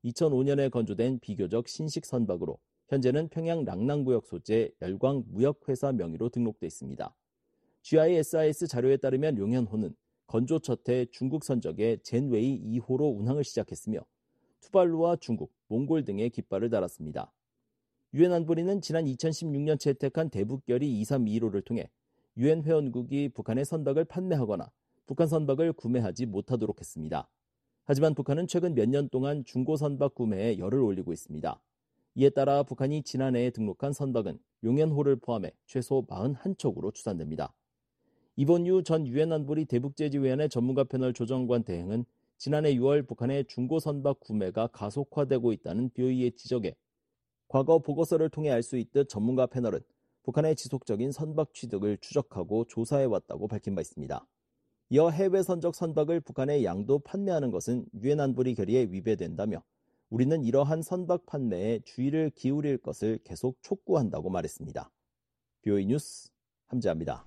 이천오 년에 건조된 비교적 신식 선박으로 현재는 평양 랑낭구역 소재 열광무역회사 명의로 등록돼 있습니다. 지아이에스아이에스 자료에 따르면 용현호는 건조 첫 해 중국 선적의 젠웨이 이 호로 운항을 시작했으며 투발루와 중국, 몽골 등의 깃발을 달았습니다. 유엔 안보리는 지난 이천십육 년 채택한 대북결의 이백삼십일 호를 통해 유엔 회원국이 북한의 선박을 판매하거나 북한 선박을 구매하지 못하도록 했습니다. 하지만 북한은 최근 몇 년 동안 중고 선박 구매에 열을 올리고 있습니다. 이에 따라 북한이 지난해에 등록한 선박은 용현호를 포함해 최소 사십일 척으로 추산됩니다. 이본유 전 유엔 안보리 대북제재위원회 전문가 패널 조정관 대행은 지난해 유월 북한의 중고 선박 구매가 가속화되고 있다는 비오이의 지적에 과거 보고서를 통해 알 수 있듯 전문가 패널은 북한의 지속적인 선박 취득을 추적하고 조사해왔다고 밝힌 바 있습니다. 이어 해외 선적 선박을 북한에 양도 판매하는 것은 유엔 안보리 결의에 위배된다며 우리는 이러한 선박 판매에 주의를 기울일 것을 계속 촉구한다고 말했습니다. 비오이 뉴스 함재합니다.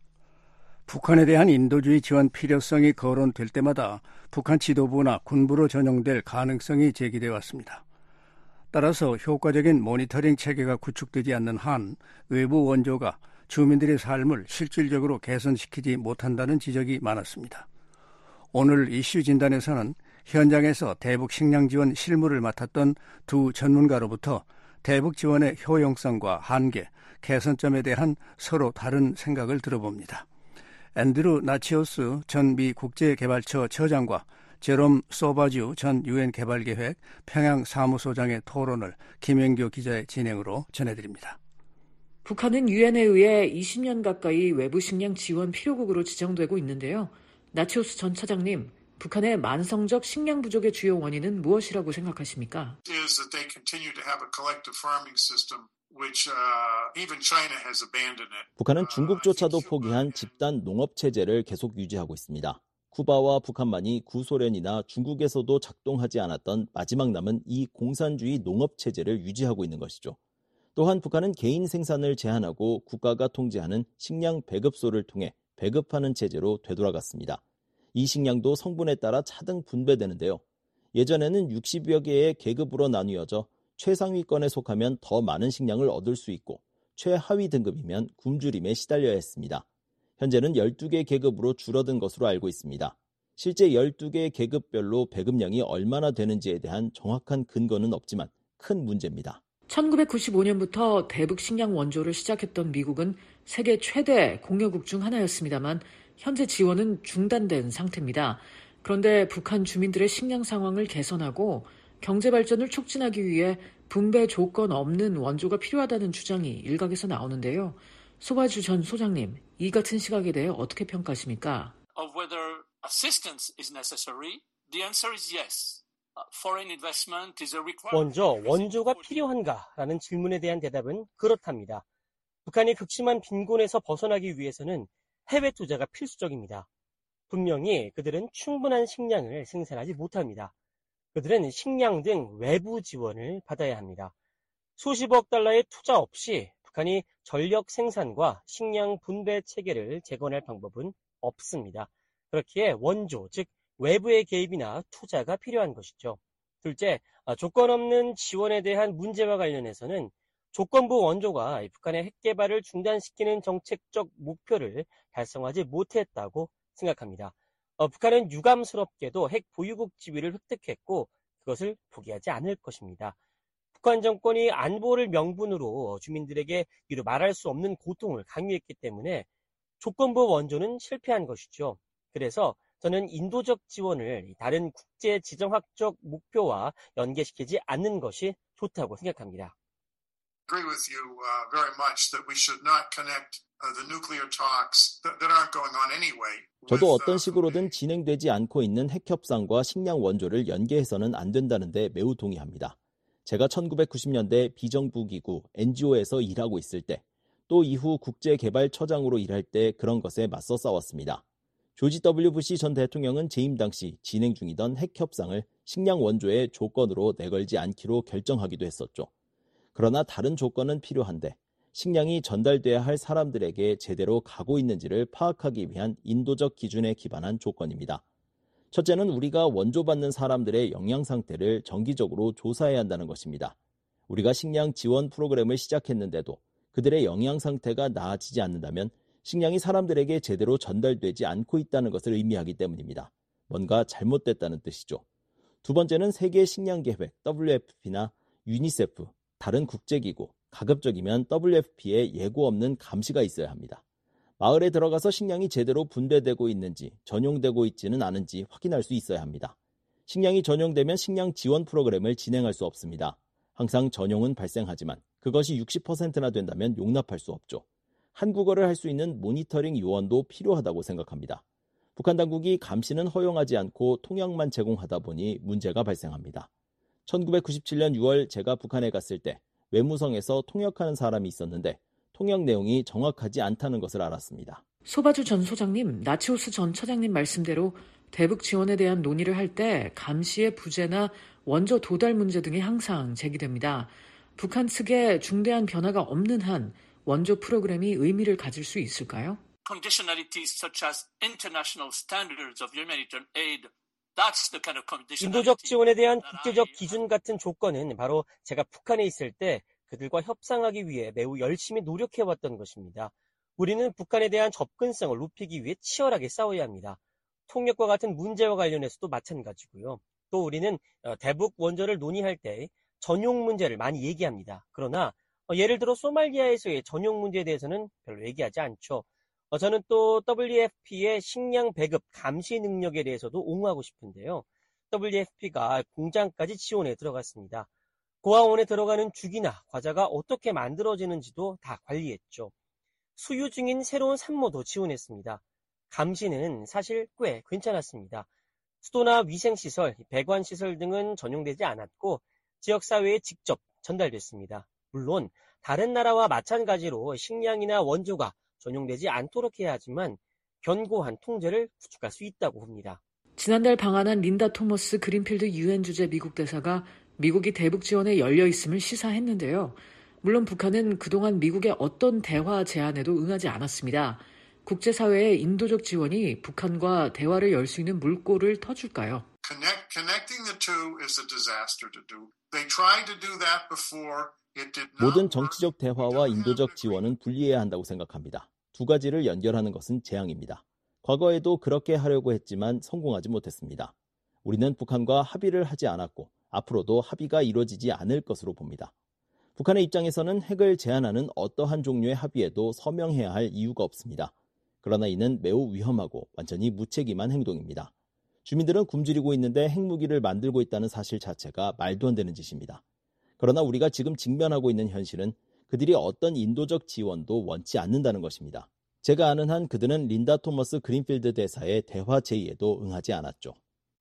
북한에 대한 인도주의 지원 필요성이 거론될 때마다 북한 지도부나 군부로 전용될 가능성이 제기되어 왔습니다. 따라서 효과적인 모니터링 체계가 구축되지 않는 한 외부 원조가 주민들의 삶을 실질적으로 개선시키지 못한다는 지적이 많았습니다. 오늘 이슈 진단에서는 현장에서 대북 식량 지원 실무를 맡았던 두 전문가로부터 대북 지원의 효용성과 한계, 개선점에 대한 서로 다른 생각을 들어봅니다. 앤드루 나치오스 전 미 국제개발처 처장과 제롬 소바주 전 유엔 개발계획 평양 사무소장의 토론을 김영교 기자의 진행으로 전해드립니다. 북한은 유엔에 의해 이십 년 가까이 외부 식량 지원 필요국으로 지정되고 있는데요. 나치오스 전 차장님, 북한의 만성적 식량 부족의 주요 원인은 무엇이라고 생각하십니까? 북한은 중국조차도 포기한 집단 농업체제를 계속 유지하고 있습니다. 쿠바와 북한만이 구소련이나 중국에서도 작동하지 않았던 마지막 남은 이 공산주의 농업체제를 유지하고 있는 것이죠. 또한 북한은 개인 생산을 제한하고 국가가 통제하는 식량 배급소를 통해 배급하는 체제로 되돌아갔습니다. 이 식량도 성분에 따라 차등 분배되는데요. 예전에는 육십여 개의 계급으로 나뉘어져 최상위권에 속하면 더 많은 식량을 얻을 수 있고 최하위 등급이면 굶주림에 시달려야 했습니다. 현재는 열두 개 계급으로 줄어든 것으로 알고 있습니다. 실제 열두 개 계급별로 배급량이 얼마나 되는지에 대한 정확한 근거는 없지만 큰 문제입니다. 천구백구십오 년부터 대북 식량 원조를 시작했던 미국은 세계 최대 공여국 중 하나였습니다만 현재 지원은 중단된 상태입니다. 그런데 북한 주민들의 식량 상황을 개선하고 경제 발전을 촉진하기 위해 분배 조건 없는 원조가 필요하다는 주장이 일각에서 나오는데요. 소바주 전 소장님, 이 같은 시각에 대해 어떻게 평가하십니까? Of whether assistance is necessary, the answer is yes. Foreign investment is a requirement. 먼저 원조가 필요한가라는 질문에 대한 대답은 그렇답니다. 북한이 극심한 빈곤에서 벗어나기 위해서는 해외 투자가 필수적입니다. 분명히 그들은 충분한 식량을 생산하지 못합니다. 그들은 식량 등 외부 지원을 받아야 합니다. 수십억 달러의 투자 없이 북한이 전력 생산과 식량 분배 체계를 재건할 방법은 없습니다. 그렇기에 원조, 즉 외부의 개입이나 투자가 필요한 것이죠. 둘째, 조건 없는 지원에 대한 문제와 관련해서는 조건부 원조가 북한의 핵 개발을 중단시키는 정책적 목표를 달성하지 못했다고 생각합니다. 어, 북한은 유감스럽게도 핵 보유국 지위를 획득했고 그것을 포기하지 않을 것입니다. 북한 정권이 안보를 명분으로 주민들에게 이루 말할 수 없는 고통을 강요했기 때문에 조건부 원조는 실패한 것이죠. 그래서 저는 인도적 지원을 다른 국제 지정학적 목표와 연계시키지 않는 것이 좋다고 생각합니다. agree with you uh, very much that we should not connect uh, the nuclear talks that, that aren't going on anyway. 저도 어떤 식으로든 진행되지 않고 있는 핵 협상과 식량 원조를 연계해서는 안 된다는데 매우 동의합니다. 제가 천구백구십 년대 비정부 기구 엔지오에서 일하고 있을 때, 또 이후 국제개발처장으로 일할 때 그런 것에 맞서 싸웠습니다. 조지 더블유 부시 전 대통령은 재임 당시 진행 중이던 핵 협상을 식량 원조의 조건으로 내걸지 않기로 결정하기도 했었죠. 그러나 다른 조건은 필요한데 식량이 전달돼야 할 사람들에게 제대로 가고 있는지를 파악하기 위한 인도적 기준에 기반한 조건입니다. 첫째는 우리가 원조받는 사람들의 영양 상태를 정기적으로 조사해야 한다는 것입니다. 우리가 식량 지원 프로그램을 시작했는데도 그들의 영양 상태가 나아지지 않는다면 식량이 사람들에게 제대로 전달되지 않고 있다는 것을 의미하기 때문입니다. 뭔가 잘못됐다는 뜻이죠. 두 번째는 세계 식량계획 더블유에프피나 유니세프, 다른 국제기구, 가급적이면 더블유에프피에 예고 없는 감시가 있어야 합니다. 마을에 들어가서 식량이 제대로 분배되고 있는지, 전용되고 있지는 않은지 확인할 수 있어야 합니다. 식량이 전용되면 식량 지원 프로그램을 진행할 수 없습니다. 항상 전용은 발생하지만 그것이 육십 퍼센트나 된다면 용납할 수 없죠. 한국어를 할 수 있는 모니터링 요원도 필요하다고 생각합니다. 북한 당국이 감시는 허용하지 않고 통역만 제공하다 보니 문제가 발생합니다. 천구백구십칠 년 유월 제가 북한에 갔을 때 외무성에서 통역하는 사람이 있었는데 통역 내용이 정확하지 않다는 것을 알았습니다. 소바주 전 소장님, 나치오스 전 처장님 말씀대로 대북 지원에 대한 논의를 할 때 감시의 부재나 원조 도달 문제 등이 항상 제기됩니다. 북한 측에 중대한 변화가 없는 한 원조 프로그램이 의미를 가질 수 있을까요? Conditionalities such as international standards of humanitarian aid. That's the kind of conditionality. 인도적 지원에 대한 국제적 기준 같은 조건은 바로 제가 북한에 있을 때 그들과 협상하기 위해 매우 열심히 노력해왔던 것입니다. 우리는 북한에 대한 접근성을 높이기 위해 치열하게 싸워야 합니다. 통역과 같은 문제와 관련해서도 마찬가지고요. 또 우리는 대북 원조를 논의할 때 전용 문제를 많이 얘기합니다. 그러나 예를 들어 소말리아에서의 전용 문제에 대해서는 별로 얘기하지 않죠. 저는 또 더블유에프피의 식량 배급 감시 능력에 대해서도 옹호하고 싶은데요. 더블유에프피가 공장까지 지원에 들어갔습니다. 고아원에 들어가는 죽이나 과자가 어떻게 만들어지는지도 다 관리했죠. 수유 중인 새로운 산모도 지원했습니다. 감시는 사실 꽤 괜찮았습니다. 수도나 위생시설, 배관시설 등은 전용되지 않았고 지역사회에 직접 전달됐습니다. 물론 다른 나라와 마찬가지로 식량이나 원조가 전용되지 않도록 해야 하지만 견고한 통제를 구축할 수 있다고 봅니다. 지난달 방한한 린다 토머스 그린필드 유엔 주재 미국 대사가 미국이 대북 지원에 열려 있음을 시사했는데요. 물론 북한은 그동안 미국의 어떤 대화 제안에도 응하지 않았습니다. 국제사회의 인도적 지원이 북한과 대화를 열 수 있는 물꼬를 터줄까요? Connect, connecting the two is a disaster to do. They tried to do that before. It did not 모든 정치적 대화와 인도적 지원은 분리해야 한다고 생각합니다. 두 가지를 연결하는 것은 재앙입니다. 과거에도 그렇게 하려고 했지만 성공하지 못했습니다. 우리는 북한과 합의를 하지 않았고 앞으로도 합의가 이루어지지 않을 것으로 봅니다. 북한의 입장에서는 핵을 제한하는 어떠한 종류의 합의에도 서명해야 할 이유가 없습니다. 그러나 이는 매우 위험하고 완전히 무책임한 행동입니다. 주민들은 굶주리고 있는데 핵무기를 만들고 있다는 사실 자체가 말도 안 되는 짓입니다. 그러나 우리가 지금 직면하고 있는 현실은 그들이 어떤 인도적 지원도 원치 않는다는 것입니다. 제가 아는 한 그들은 린다 토머스 그린필드 대사의 대화 제의에도 응하지 않았죠.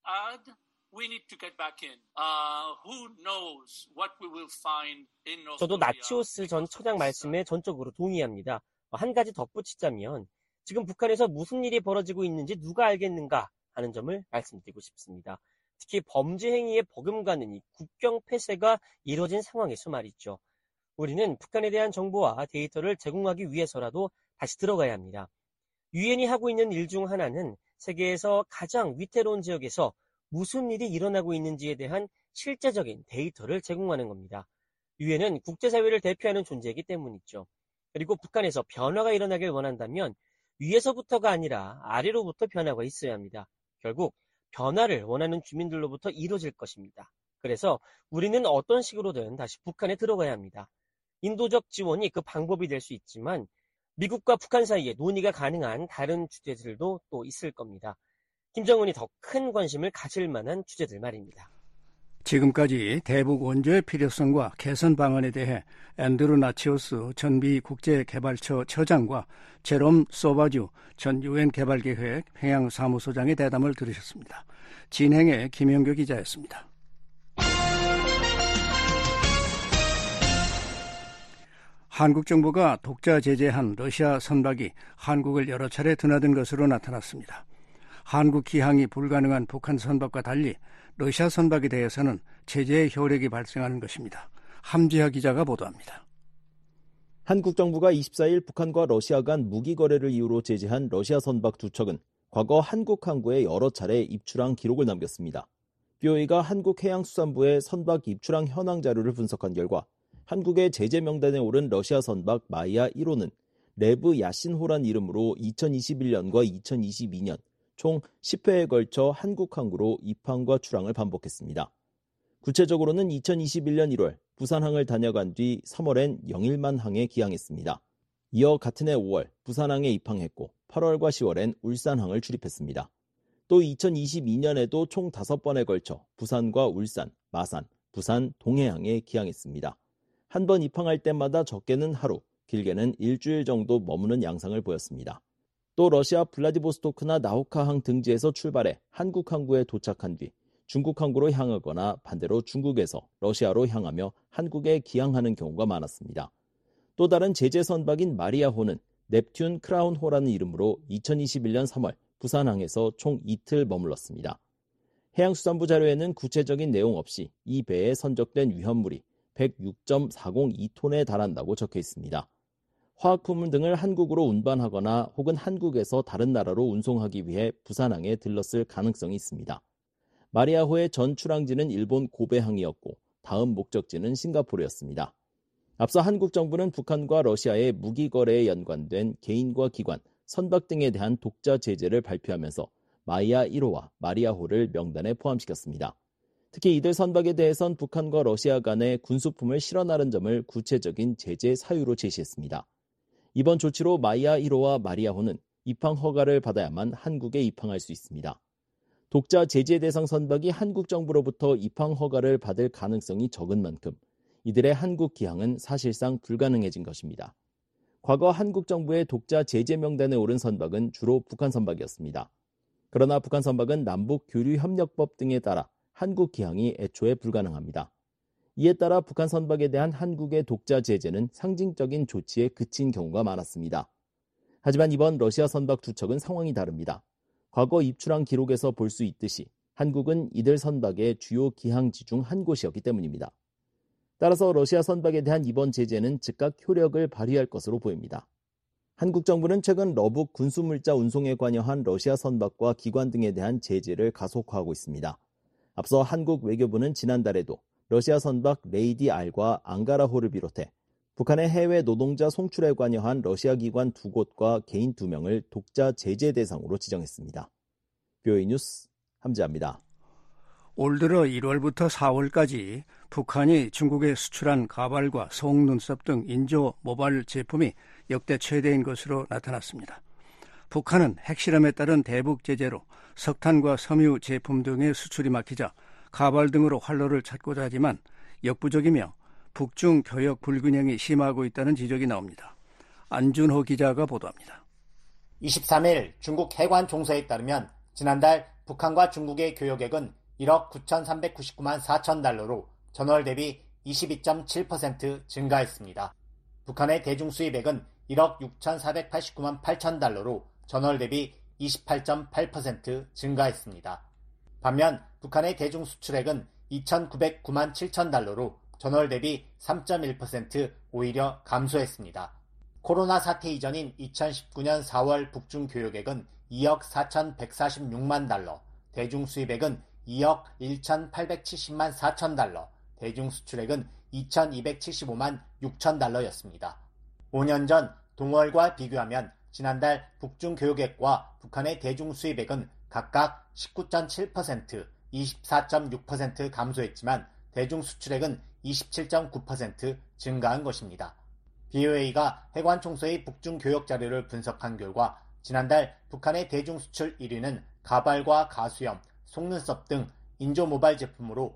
저도 나치오스 전 처장 말씀에 전적으로 동의합니다. 한 가지 덧붙이자면 지금 북한에서 무슨 일이 벌어지고 있는지 누가 알겠는가 하는 점을 말씀드리고 싶습니다. 특히 범죄 행위에 버금가는 이 국경 폐쇄가 이뤄진 상황에서 말이죠. 우리는 북한에 대한 정보와 데이터를 제공하기 위해서라도 다시 들어가야 합니다. 유엔이 하고 있는 일 중 하나는 세계에서 가장 위태로운 지역에서 무슨 일이 일어나고 있는지에 대한 실제적인 데이터를 제공하는 겁니다. 유엔은 국제사회를 대표하는 존재이기 때문이죠. 그리고 북한에서 변화가 일어나길 원한다면 위에서부터가 아니라 아래로부터 변화가 있어야 합니다. 결국 변화를 원하는 주민들로부터 이루어질 것입니다. 그래서 우리는 어떤 식으로든 다시 북한에 들어가야 합니다. 인도적 지원이 그 방법이 될 수 있지만 미국과 북한 사이에 논의가 가능한 다른 주제들도 또 있을 겁니다. 김정은이 더 큰 관심을 가질 만한 주제들 말입니다. 지금까지 대북 원조의 필요성과 개선 방안에 대해 앤드루 나치오스 전 미 국제개발처 처장과 제롬 소바주 전 유엔 개발계획 평양사무소장의 대담을 들으셨습니다. 진행의 김영교 기자였습니다. 한국 정부가 독자 제재한 러시아 선박이 한국을 여러 차례 드나든 것으로 나타났습니다. 한국 기항이 불가능한 북한 선박과 달리 러시아 선박에 대해서는 제재의 효력이 발생하는 것입니다. 함지하 기자가 보도합니다. 한국 정부가 이십사 일 북한과 러시아 간 무기 거래를 이유로 제재한 러시아 선박 두 척은 과거 한국 항구에 여러 차례 입출항 기록을 남겼습니다. 비오에이가 한국해양수산부의 선박 입출항 현황 자료를 분석한 결과 한국의 제재 명단에 오른 러시아 선박 마이야 일 호는 레브 야신호란 이름으로 이천이십일 년과 이천이십이 년 총 십 회에 걸쳐 한국 항구로 입항과 출항을 반복했습니다. 구체적으로는 이천이십일 년 일 월 부산항을 다녀간 뒤 삼월엔 영일만 항에 기항했습니다. 이어 같은 해 오월 부산항에 입항했고 팔월과 시월엔 울산항을 출입했습니다. 또 이천이십이 년에도 총 다섯 번에 걸쳐 부산과 울산, 마산, 부산, 동해항에 기항했습니다. 한 번 입항할 때마다 적게는 하루, 길게는 일주일 정도 머무는 양상을 보였습니다. 또 러시아 블라디보스토크나 나호카항 등지에서 출발해 한국 항구에 도착한 뒤 중국 항구로 향하거나 반대로 중국에서 러시아로 향하며 한국에 기항하는 경우가 많았습니다. 또 다른 제재 선박인 마리아호는 넵튠 크라운호라는 이름으로 이천이십일 년 삼월 부산항에서 총 이틀 머물렀습니다. 해양수산부 자료에는 구체적인 내용 없이 이 배에 선적된 위험물이 백육 점 사공이 톤에 달한다고 적혀 있습니다. 화학품 등을 한국으로 운반하거나 혹은 한국에서 다른 나라로 운송하기 위해 부산항에 들렀을 가능성이 있습니다. 마리아호의 전 출항지는 일본 고베항이었고 다음 목적지는 싱가포르였습니다. 앞서 한국 정부는 북한과 러시아의 무기 거래에 연관된 개인과 기관, 선박 등에 대한 독자 제재를 발표하면서 마이야 일 호와 마리아호를 명단에 포함시켰습니다. 특히 이들 선박에 대해선 북한과 러시아 간에 군수품을 실어 나른 점을 구체적인 제재 사유로 제시했습니다. 이번 조치로 마이야 일 호와 마리아호는 입항 허가를 받아야만 한국에 입항할 수 있습니다. 독자 제재 대상 선박이 한국 정부로부터 입항 허가를 받을 가능성이 적은 만큼 이들의 한국 기항은 사실상 불가능해진 것입니다. 과거 한국 정부의 독자 제재 명단에 오른 선박은 주로 북한 선박이었습니다. 그러나 북한 선박은 남북교류협력법 등에 따라 한국 기항이 애초에 불가능합니다. 이에 따라 북한 선박에 대한 한국의 독자 제재는 상징적인 조치에 그친 경우가 많았습니다. 하지만 이번 러시아 선박 두 척은 상황이 다릅니다. 과거 입출항 기록에서 볼 수 있듯이 한국은 이들 선박의 주요 기항지 중 한 곳이었기 때문입니다. 따라서 러시아 선박에 대한 이번 제재는 즉각 효력을 발휘할 것으로 보입니다. 한국 정부는 최근 러북 군수물자 운송에 관여한 러시아 선박과 기관 등에 대한 제재를 가속화하고 있습니다. 앞서 한국 외교부는 지난달에도 러시아 선박 레이디 R과 앙가라호를 비롯해 북한의 해외 노동자 송출에 관여한 러시아 기관 두 곳과 개인 두 명을 독자 제재 대상으로 지정했습니다. 비오에이 뉴스 함지아입니다. 올 들어 일월부터 사월까지 북한이 중국에 수출한 가발과 속눈썹 등 인조 모발 제품이 역대 최대인 것으로 나타났습니다. 북한은 핵실험에 따른 대북 제재로 석탄과 섬유 제품 등의 수출이 막히자 가발 등으로 활로를 찾고자 하지만 역부족이며 북중 교역 불균형이 심화하고 있다는 지적이 나옵니다. 안준호 기자가 보도합니다. 이십삼 일 중국 해관 총서에 따르면 지난달 북한과 중국의 교역액은 일억 구천삼백구십구만 사천 달러로 전월 대비 이십이 점 칠 퍼센트 증가했습니다. 북한의 대중수입액은 일억 육천사백팔십구만 팔천 달러로 전월 대비 이십팔 점 팔 퍼센트 증가했습니다. 반면 북한의 대중수출액은 이천구백구만 칠천 달러로 전월 대비 삼 점 일 퍼센트 오히려 감소했습니다. 코로나 사태 이전인 이천십구 년 사월 북중 교역액은 이억 사천백사십육만 달러, 대중수입액은 이억 천팔백칠십만 사천 달러, 대중수출액은 이천이백칠십오만 육천 달러였습니다. 오 년 전 동월과 비교하면 지난달 북중 교역액과 북한의 대중수입액은 각각 십구 점 칠 퍼센트, 이십사 점 육 퍼센트 감소했지만 대중수출액은 이십칠 점 구 퍼센트 증가한 것입니다. 비오에이가 해관총서의 북중 교역 자료를 분석한 결과 지난달 북한의 대중수출 일 위는 가발과 가수염, 속눈썹 등 인조 모발 제품으로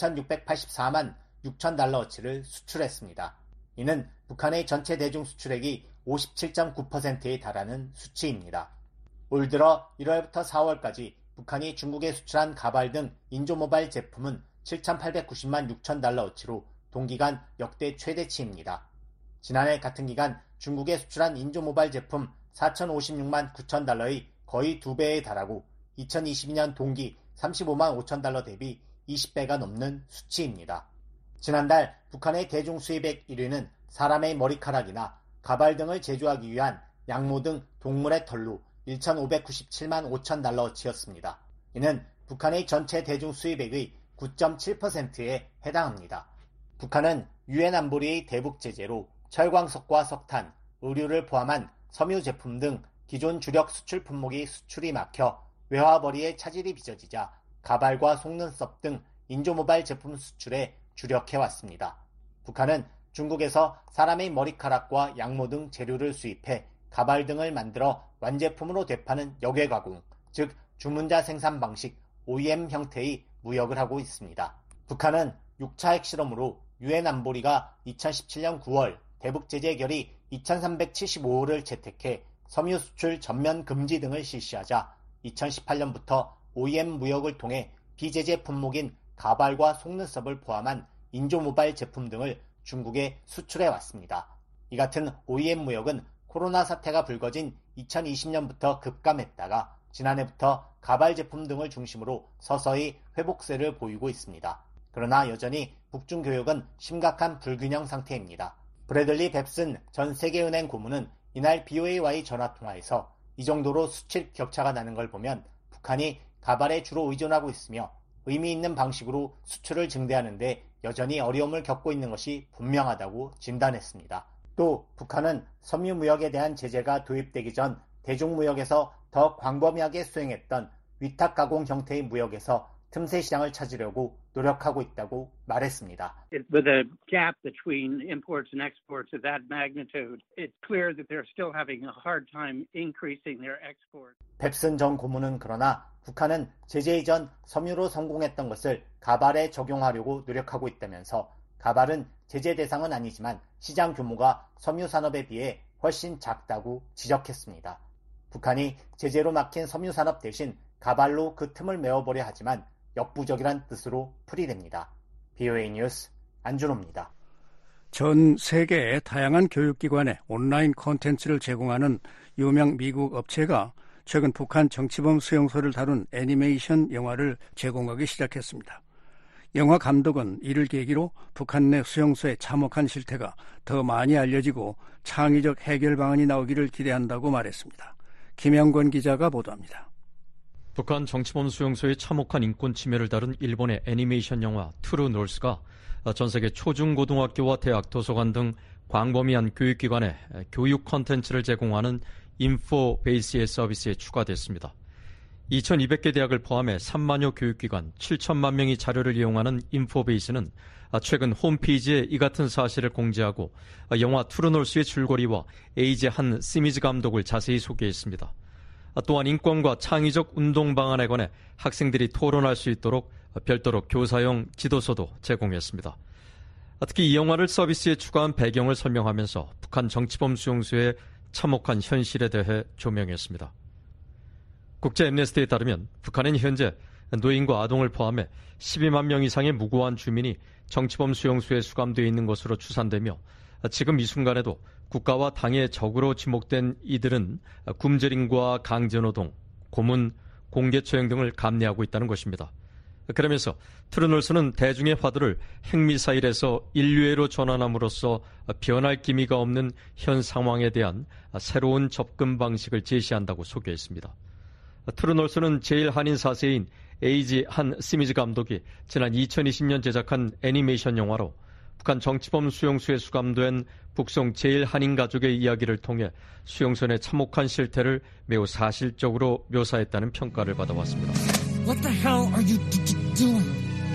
천육백팔십사만 육천 달러어치를 수출했습니다. 이는 북한의 전체 대중수출액이 오십칠 점 구 퍼센트에 달하는 수치입니다. 올 들어 일월부터 사월까지 북한이 중국에 수출한 가발 등 인조 모발 제품은 칠천팔백구십만 육천 달러어치로 동기간 역대 최대치입니다. 지난해 같은 기간 중국에 수출한 인조 모발 제품 사천오십육만 구천 달러의 거의 두 배에 달하고 이천이십이 년 동기 삼십오만 오천 달러 대비 이십 배가 넘는 수치입니다. 지난달 북한의 대중수입액 일 위는 사람의 머리카락이나 가발 등을 제조하기 위한 양모 등 동물의 털로 천오백구십칠만 오천 달러치였습니다. 이는 북한의 전체 대중 수입액의 구 점 칠 퍼센트에 해당합니다. 북한은 유엔 안보리의 대북 제재로 철광석과 석탄, 의류를 포함한 섬유 제품 등 기존 주력 수출 품목이 수출이 막혀 외화벌이의 차질이 빚어지자 가발과 속눈썹 등 인조모발 제품 수출에 주력해왔습니다. 북한은 중국에서 사람의 머리카락과 양모 등 재료를 수입해 가발 등을 만들어 완제품으로 되파는 역외가공, 즉 주문자 생산 방식 오이엠 형태의 무역을 하고 있습니다. 북한은 육 차 핵실험으로 유엔 안보리가 이천십칠년 구월 대북 제재 결의 이천삼백칠십오호를 채택해 섬유 수출 전면 금지 등을 실시하자 이천십팔년부터 오이엠 무역을 통해 비제재 품목인 가발과 속눈썹을 포함한 인조모바일 제품 등을 중국에 수출해왔습니다. 이 같은 오이엠 무역은 코로나 사태가 불거진 이천이십년부터 급감했다가 지난해부터 가발 제품 등을 중심으로 서서히 회복세를 보이고 있습니다. 그러나 여전히 북중 교역은 심각한 불균형 상태입니다. 브래들리 뱁슨 전 세계은행 고문은 이날 비오에이와의 전화통화에서 이 정도로 수출 격차가 나는 걸 보면 북한이 가발에 주로 의존하고 있으며 의미 있는 방식으로 수출을 증대하는데 여전히 어려움을 겪고 있는 것이 분명하다고 진단했습니다. 또 북한은 섬유 무역에 대한 제재가 도입되기 전 대중무역에서 더 광범위하게 수행했던 위탁 가공 형태의 무역에서 틈새 시장을 찾으려고 노력하고 있다고 말했습니다. With a gap between imports and exports of that magnitude, it's clear that they're still having a hard time increasing their exports. 뱁슨 전 고문은 그러나 북한은 제재 이전 섬유로 성공했던 것을 가발에 적용하려고 노력하고 있다면서 가발은 제재 대상은 아니지만 시장 규모가 섬유 산업에 비해 훨씬 작다고 지적했습니다. 북한이 제재로 막힌 섬유 산업 대신 가발로 그 틈을 메워보려 하지만 역부족이란 뜻으로 풀이됩니다. 비오에이 뉴스 안준호입니다. 전 세계의 다양한 교육기관에 온라인 콘텐츠를 제공하는 유명 미국 업체가 최근 북한 정치범 수용소를 다룬 애니메이션 영화를 제공하기 시작했습니다. 영화 감독은 이를 계기로 북한 내 수용소의 참혹한 실태가 더 많이 알려지고 창의적 해결 방안이 나오기를 기대한다고 말했습니다. 김영권 기자가 보도합니다. 북한 정치범 수용소의 참혹한 인권 침해를 다룬 일본의 애니메이션 영화 트루 놀스가 전 세계 초중고등학교와 대학, 도서관 등 광범위한 교육기관에 교육 콘텐츠를 제공하는 인포베이스의 서비스에 추가됐습니다. 이천이백 개 대학을 포함해 삼만여 교육기관 칠천만 명이 자료를 이용하는 인포베이스는 최근 홈페이지에 이 같은 사실을 공지하고 영화 트루 놀스의 줄거리와 에이지 한 시미즈 감독을 자세히 소개했습니다. 또한 인권과 창의적 운동 방안에 관해 학생들이 토론할 수 있도록 별도로 교사용 지도서도 제공했습니다. 특히 이 영화를 서비스에 추가한 배경을 설명하면서 북한 정치범 수용소의 참혹한 현실에 대해 조명했습니다. 국제 엠네스티에 따르면 북한은 현재 노인과 아동을 포함해 십이만 명 이상의 무고한 주민이 정치범 수용소에 수감되어 있는 것으로 추산되며 지금 이 순간에도 국가와 당의 적으로 지목된 이들은 굶주림과 강제노동, 고문, 공개처형 등을 감내하고 있다는 것입니다. 그러면서 트루놀스는 대중의 화두를 핵미사일에서 인류애로 전환함으로써 변할 기미가 없는 현 상황에 대한 새로운 접근 방식을 제시한다고 소개했습니다. 트루놀스는 제일 한인 사 세인 에이지 한 시미즈 감독이 지난 이천이십 년 제작한 애니메이션 영화로 북한 정치범 수용소에 수감된 북송 제일 한인 가족의 이야기를 통해 수용소 내 참혹한 실태를 매우 사실적으로 묘사했다는 평가를 받아왔습니다. What the hell are you doing?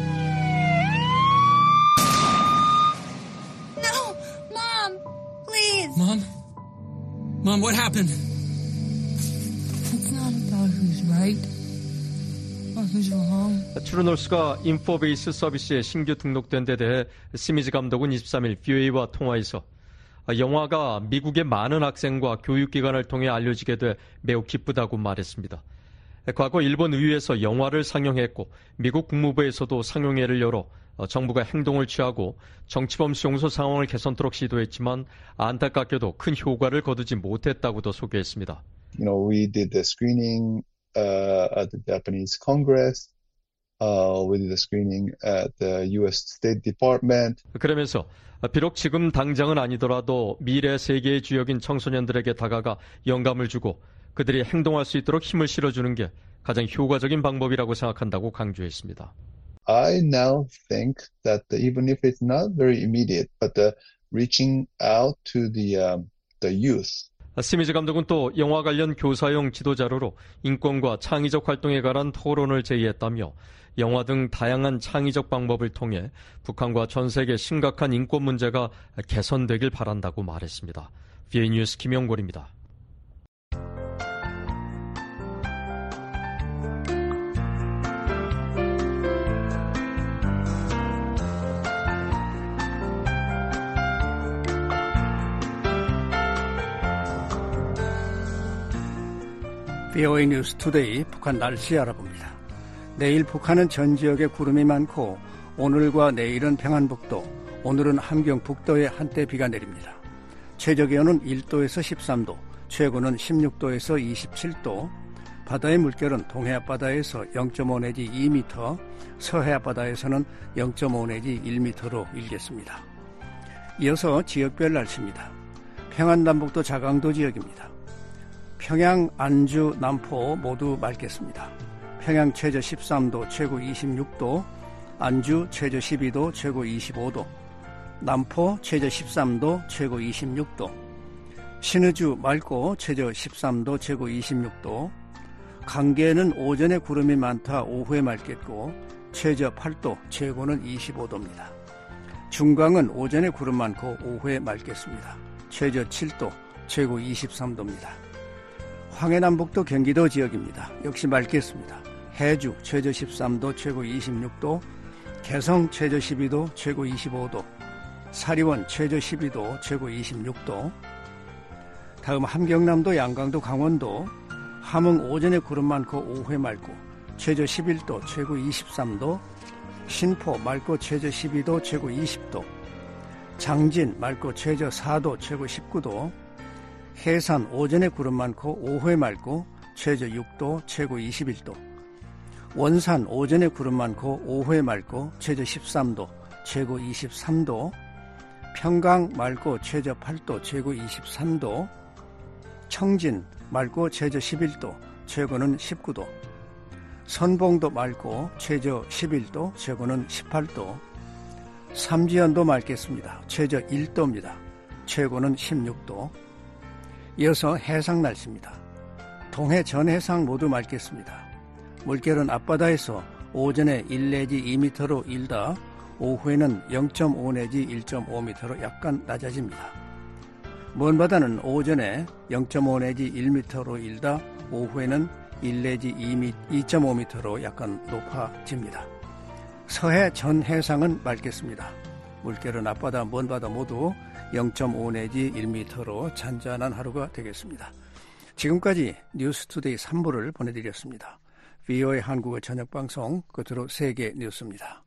No! Mom! Please! Mom? Mom, what happened? It's not about who's right or who's wrong. 트루놀스가 인포베이스 서비스에 신규 등록된 데 대해 시미즈 감독은 이십삼 일 비오에이와 통화에서 영화가 미국의 많은 학생과 교육기관을 통해 알려지게 돼 매우 기쁘다고 말했습니다. 과거 일본 의회에서 영화를 상영했고 미국 국무부에서도 상영회를 열어 정부가 행동을 취하고 정치범 수용소 상황을 개선토록 시도했지만 안타깝게도 큰 효과를 거두지 못했다고도 소개했습니다. You know, we did the screening uh, at the Japanese Congress. Uh, we did the screening at the U S State Department. 그러면서 비록 지금 당장은 아니더라도 미래 세계의 주역인 청소년들에게 다가가 영감을 주고 그들이 행동할 수 있도록 힘을 실어주는 게 가장 효과적인 방법이라고 생각한다고 강조했습니다. I now think that even if it's not very immediate, but the reaching out to the um, the youth. 스미즈 감독은 또 영화 관련 교사용 지도자료로 인권과 창의적 활동에 관한 토론을 제의했다며 영화 등 다양한 창의적 방법을 통해 북한과 전 세계 심각한 인권 문제가 개선되길 바란다고 말했습니다. 비에이 뉴스 김영골입니다. 비오에이 뉴스 투데이 북한 날씨 알아봅니다. 내일 북한은 전 지역에 구름이 많고 오늘과 내일은 평안북도, 오늘은 함경북도에 한때 비가 내립니다. 최저기온은 일 도에서 십삼 도, 최고는 십육 도에서 이십칠 도, 바다의 물결은 동해 앞바다에서 영 점 오 내지 이 미터, 서해 앞바다에서는 영 점 오 내지 일 미터로 일겠습니다. 이어서 지역별 날씨입니다. 평안남북도 자강도 지역입니다. 평양, 안주, 남포 모두 맑겠습니다. 평양 최저 십삼 도, 최고 이십육 도, 안주 최저 십이 도, 최고 이십오 도, 남포 최저 십삼 도, 최고 이십육 도, 신의주 맑고 최저 십삼 도, 최고 이십육 도, 강계는 오전에 구름이 많다 오후에 맑겠고 최저 팔 도, 최고는 이십오 도입니다. 중강은 오전에 구름 많고 오후에 맑겠습니다. 최저 칠 도, 최고 이십삼 도입니다. 황해남북도 경기도 지역입니다. 역시 맑겠습니다. 해주 최저 십삼 도, 최고 이십육 도, 개성 최저 십이 도, 최고 이십오 도, 사리원 최저 십이 도, 최고 이십육 도. 다음 함경남도, 양강도, 강원도 함흥 오전에 구름 많고 오후에 맑고 최저 십일 도, 최고 이십삼 도, 신포 맑고 최저 십이 도, 최고 이십 도, 장진 맑고 최저 사 도, 최고 십구 도, 해산 오전에 구름 많고 오후에 맑고 최저 육 도, 최고 이십일 도, 원산 오전에 구름 많고 오후에 맑고 최저 십삼 도, 최고 이십삼 도, 평강 맑고 최저 팔 도, 최고 이십삼 도, 청진 맑고 최저 십일 도, 최고는 십구 도, 선봉도 맑고 최저 십일 도, 최고는 십팔 도, 삼지연도 맑겠습니다. 최저 일 도입니다. 최고는 십육 도. 이어서 해상 날씨입니다. 동해 전 해상 모두 맑겠습니다. 물결은 앞바다에서 오전에 일 내지 이 미터로 일다 오후에는 영 점 오 내지 일 점 오 미터로 약간 낮아집니다. 먼 바다는 오전에 영 점 오 내지 일 미터로 일다 오후에는 일 내지 이 점 오 미터로 약간 높아집니다. 서해 전 해상은 맑겠습니다. 물결은 앞바다, 먼 바다 모두 영 점 오 내지 일 미터로 잔잔한 하루가 되겠습니다. 지금까지 뉴스투데이 삼 부를 보내드렸습니다. 비오에이 한국어 저녁방송, 끝으로 세계 뉴스입니다.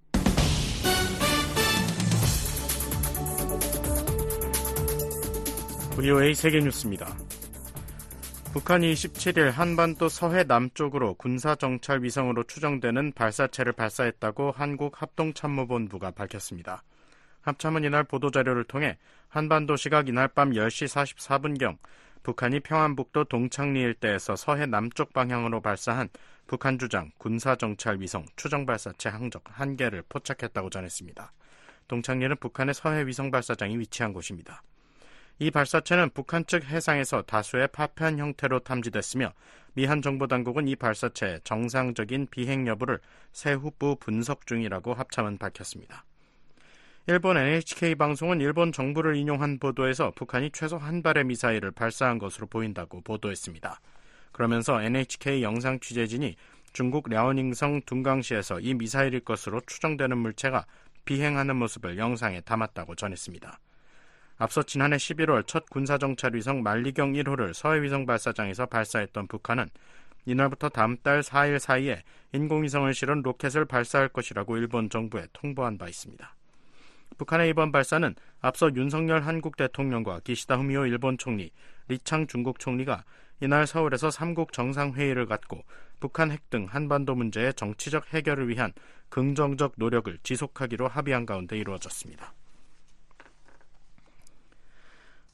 비오에이 세계 뉴스입니다. 북한이 이십칠 일 한반도 서해 남쪽으로 군사정찰 위성으로 추정되는 발사체를 발사했다고 한국합동참모본부가 밝혔습니다. 합참은 이날 보도자료를 통해 한반도 시각 이날 밤 열 시 사십사 분경 북한이 평안북도 동창리 일대에서 서해 남쪽 방향으로 발사한 북한 주장 군사정찰 위성 추정발사체 항적 한 개를 포착했다고 전했습니다. 동창리는 북한의 서해 위성 발사장이 위치한 곳입니다. 이 발사체는 북한 측 해상에서 다수의 파편 형태로 탐지됐으며 미한 정보당국은 이 발사체의 정상적인 비행 여부를 세후부 분석 중이라고 합참은 밝혔습니다. 일본 엔에이치케이 방송은 일본 정부를 인용한 보도에서 북한이 최소 한 발의 미사일을 발사한 것으로 보인다고 보도했습니다. 그러면서 엔에이치케이 영상 취재진이 중국 랴오닝성 둔강시에서 이 미사일일 것으로 추정되는 물체가 비행하는 모습을 영상에 담았다고 전했습니다. 앞서 지난해 십일월 첫 군사정찰 위성 만리경 일 호를 서해위성 발사장에서 발사했던 북한은 이날부터 다음 달 사 일 사이에 인공위성을 실은 로켓을 발사할 것이라고 일본 정부에 통보한 바 있습니다. 북한의 이번 발사는 앞서 윤석열 한국 대통령과 기시다 후미오 일본 총리, 리창 중국 총리가 이날 서울에서 삼국 정상회의를 갖고 북한 핵 등 한반도 문제의 정치적 해결을 위한 긍정적 노력을 지속하기로 합의한 가운데 이루어졌습니다.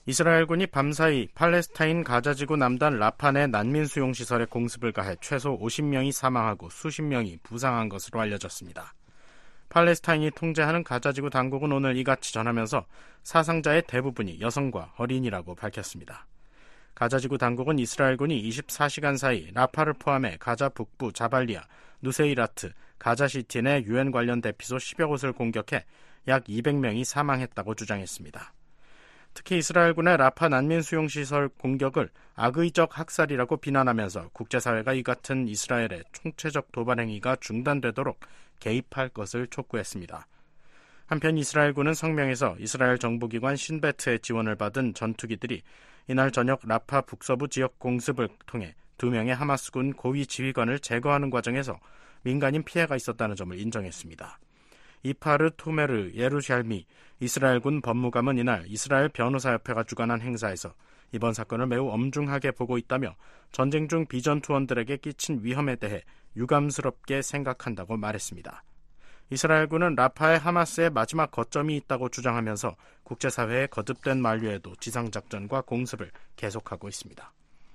이스라엘군이 밤사이 팔레스타인 가자지구 남단 라파 내 난민 수용시설에 공습을 가해 최소 오십 명이 사망하고 수십 명이 부상한 것으로 알려졌습니다. 팔레스타인이 통제하는 가자지구 당국은 오늘 이같이 전하면서 사상자의 대부분이 여성과 어린이라고 밝혔습니다. 가자지구 당국은 이스라엘군이 이십사 시간 사이 라파를 포함해 가자 북부 자발리아, 누세이라트, 가자시티 내 유엔 관련 대피소 십여 곳을 공격해 약 이백 명이 사망했다고 주장했습니다. 특히 이스라엘군의 라파 난민 수용시설 공격을 악의적 학살이라고 비난하면서 국제사회가 이 같은 이스라엘의 총체적 도발 행위가 중단되도록 개입할 것을 촉구했습니다. 한편 이스라엘군은 성명에서 이스라엘 정부기관 신베트의 지원을 받은 전투기들이 이날 저녁 라파 북서부 지역 공습을 통해 두 명의 하마스군 고위 지휘관을 제거하는 과정에서 민간인 피해가 있었다는 점을 인정했습니다. 이파르 토메르 예루샬미 이스라엘군 법무감은 이날 이스라엘 변호사협회가 주관한 행사에서 이번 사건을 매우 엄중하게 보고 있다며 전쟁 중 비전투원들에게 끼친 위험에 대해 유감스럽게 생각한다고 말했습니다. 이스라엘군은 라파의 하마스의 마지막 거점이 있다고 주장하면서 국제사회의 거듭된 만류에도 지상작전과 공습을 계속하고 있습니다.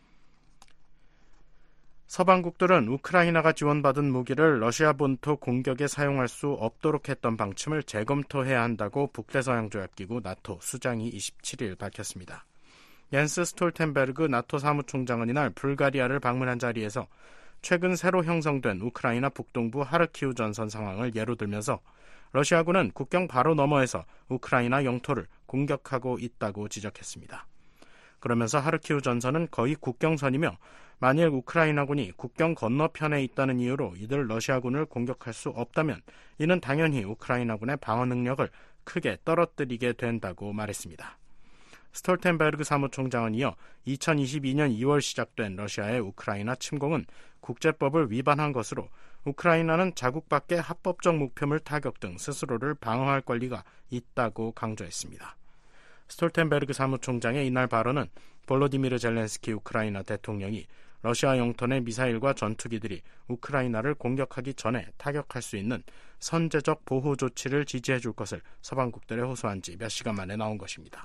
서방국들은 우크라이나가 지원받은 무기를 러시아 본토 공격에 사용할 수 없도록 했던 방침을 재검토해야 한다고 북대서양조약기구 나토 수장이 이십칠 일 밝혔습니다. 옌스 스톨텐베르그 나토 사무총장은 이날 불가리아를 방문한 자리에서 최근 새로 형성된 우크라이나 북동부 하르키우 전선 상황을 예로 들면서 러시아군은 국경 바로 너머에서 우크라이나 영토를 공격하고 있다고 지적했습니다. 그러면서 하르키우 전선은 거의 국경선이며 만일 우크라이나군이 국경 건너편에 있다는 이유로 이들 러시아군을 공격할 수 없다면 이는 당연히 우크라이나군의 방어 능력을 크게 떨어뜨리게 된다고 말했습니다. 스톨텐베르그 사무총장은 이어 이천이십이 년 이월 시작된 러시아의 우크라이나 침공은 국제법을 위반한 것으로 우크라이나는 자국 밖의 합법적 목표물 타격 등 스스로를 방어할 권리가 있다고 강조했습니다. 스톨텐베르그 사무총장의 이날 발언은 볼로디미르 젤렌스키 우크라이나 대통령이 러시아 영토 내 미사일과 전투기들이 우크라이나를 공격하기 전에 타격할 수 있는 선제적 보호 조치를 지지해 줄 것을 서방국들에 호소한 지 몇 시간 만에 나온 것입니다.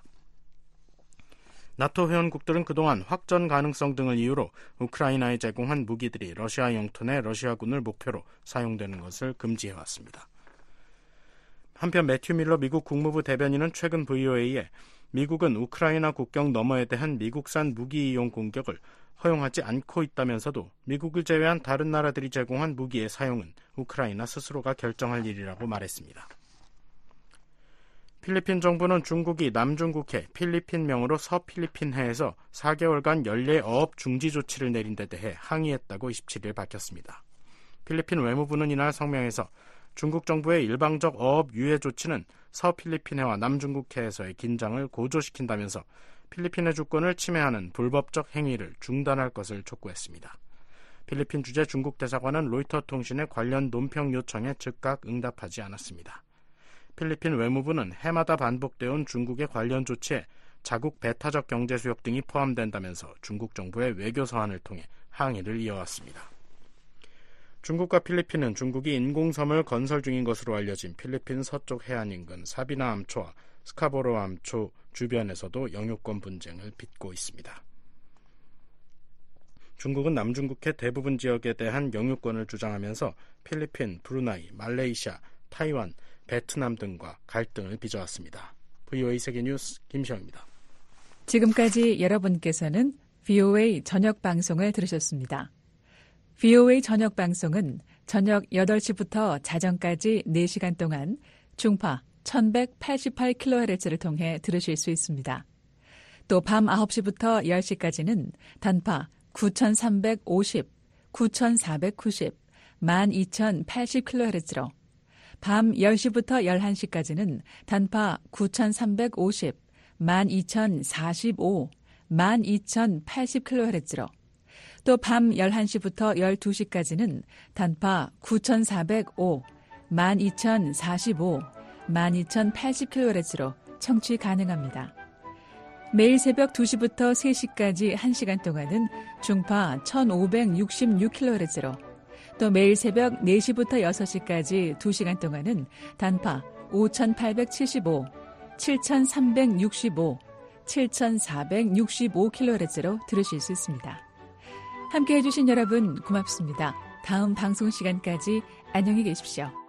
나토 회원국들은 그동안 확전 가능성 등을 이유로 우크라이나에 제공한 무기들이 러시아 영토 내 러시아군을 목표로 사용되는 것을 금지해왔습니다. 한편 매튜 밀러 미국 국무부 대변인은 최근 브이오에이에 미국은 우크라이나 국경 너머에 대한 미국산 무기 이용 공격을 허용하지 않고 있다면서도 미국을 제외한 다른 나라들이 제공한 무기의 사용은 우크라이나 스스로가 결정할 일이라고 말했습니다. 필리핀 정부는 중국이 남중국해 필리핀명으로 서필리핀해에서 사 개월간 연례 어업 중지 조치를 내린 데 대해 항의했다고 이십칠 일 밝혔습니다. 필리핀 외무부는 이날 성명에서 중국 정부의 일방적 어업 유예 조치는 서필리핀해와 남중국해에서의 긴장을 고조시킨다면서 필리핀의 주권을 침해하는 불법적 행위를 중단할 것을 촉구했습니다. 필리핀 주재 중국 대사관은 로이터 통신의 관련 논평 요청에 즉각 응답하지 않았습니다. 필리핀 외무부는 해마다 반복되어온 중국의 관련 조치에 자국 배타적 경제 수역 등이 포함된다면서 중국 정부의 외교 서한을 통해 항의를 이어왔습니다. 중국과 필리핀은 중국이 인공섬을 건설 중인 것으로 알려진 필리핀 서쪽 해안 인근 사비나 암초와 스카보로 암초 주변에서도 영유권 분쟁을 빚고 있습니다. 중국은 남중국해 대부분 지역에 대한 영유권을 주장하면서 필리핀, 브루나이, 말레이시아, 타이완, 베트남 등과 갈등을 빚어왔습니다. 브이오에이 세계뉴스 김시영입니다. 지금까지 여러분께서는 브이오에이 저녁 방송을 들으셨습니다. 브이오에이 저녁 방송은 저녁 여덟 시부터 자정까지 네 시간 동안 중파 천백팔십팔 킬로헤르츠를 통해 들으실 수 있습니다. 또 밤 아홉 시부터 열 시까지는 단파 구천삼백오십, 구천사백구십, 만 이천팔십 킬로헤르츠로 밤 열 시부터 열한 시까지는 단파 구천삼백오십, 만 이천사십오, 만 이천팔십 킬로헤르츠로 또 밤 열한 시부터 열두 시까지는 단파 구천사백오, 만 이천사십오, 만 이천팔십 킬로헤르츠로 청취 가능합니다. 매일 새벽 두 시부터 세 시까지 한 시간 동안은 중파 천오백육십육 킬로헤르츠로 또 매일 새벽 네 시부터 여섯 시까지 두 시간 동안은 단파 오천팔백칠십오, 칠천삼백육십오, 칠천사백육십오 킬로헤르츠로 들으실 수 있습니다. 함께해 주신 여러분 고맙습니다. 다음 방송 시간까지 안녕히 계십시오.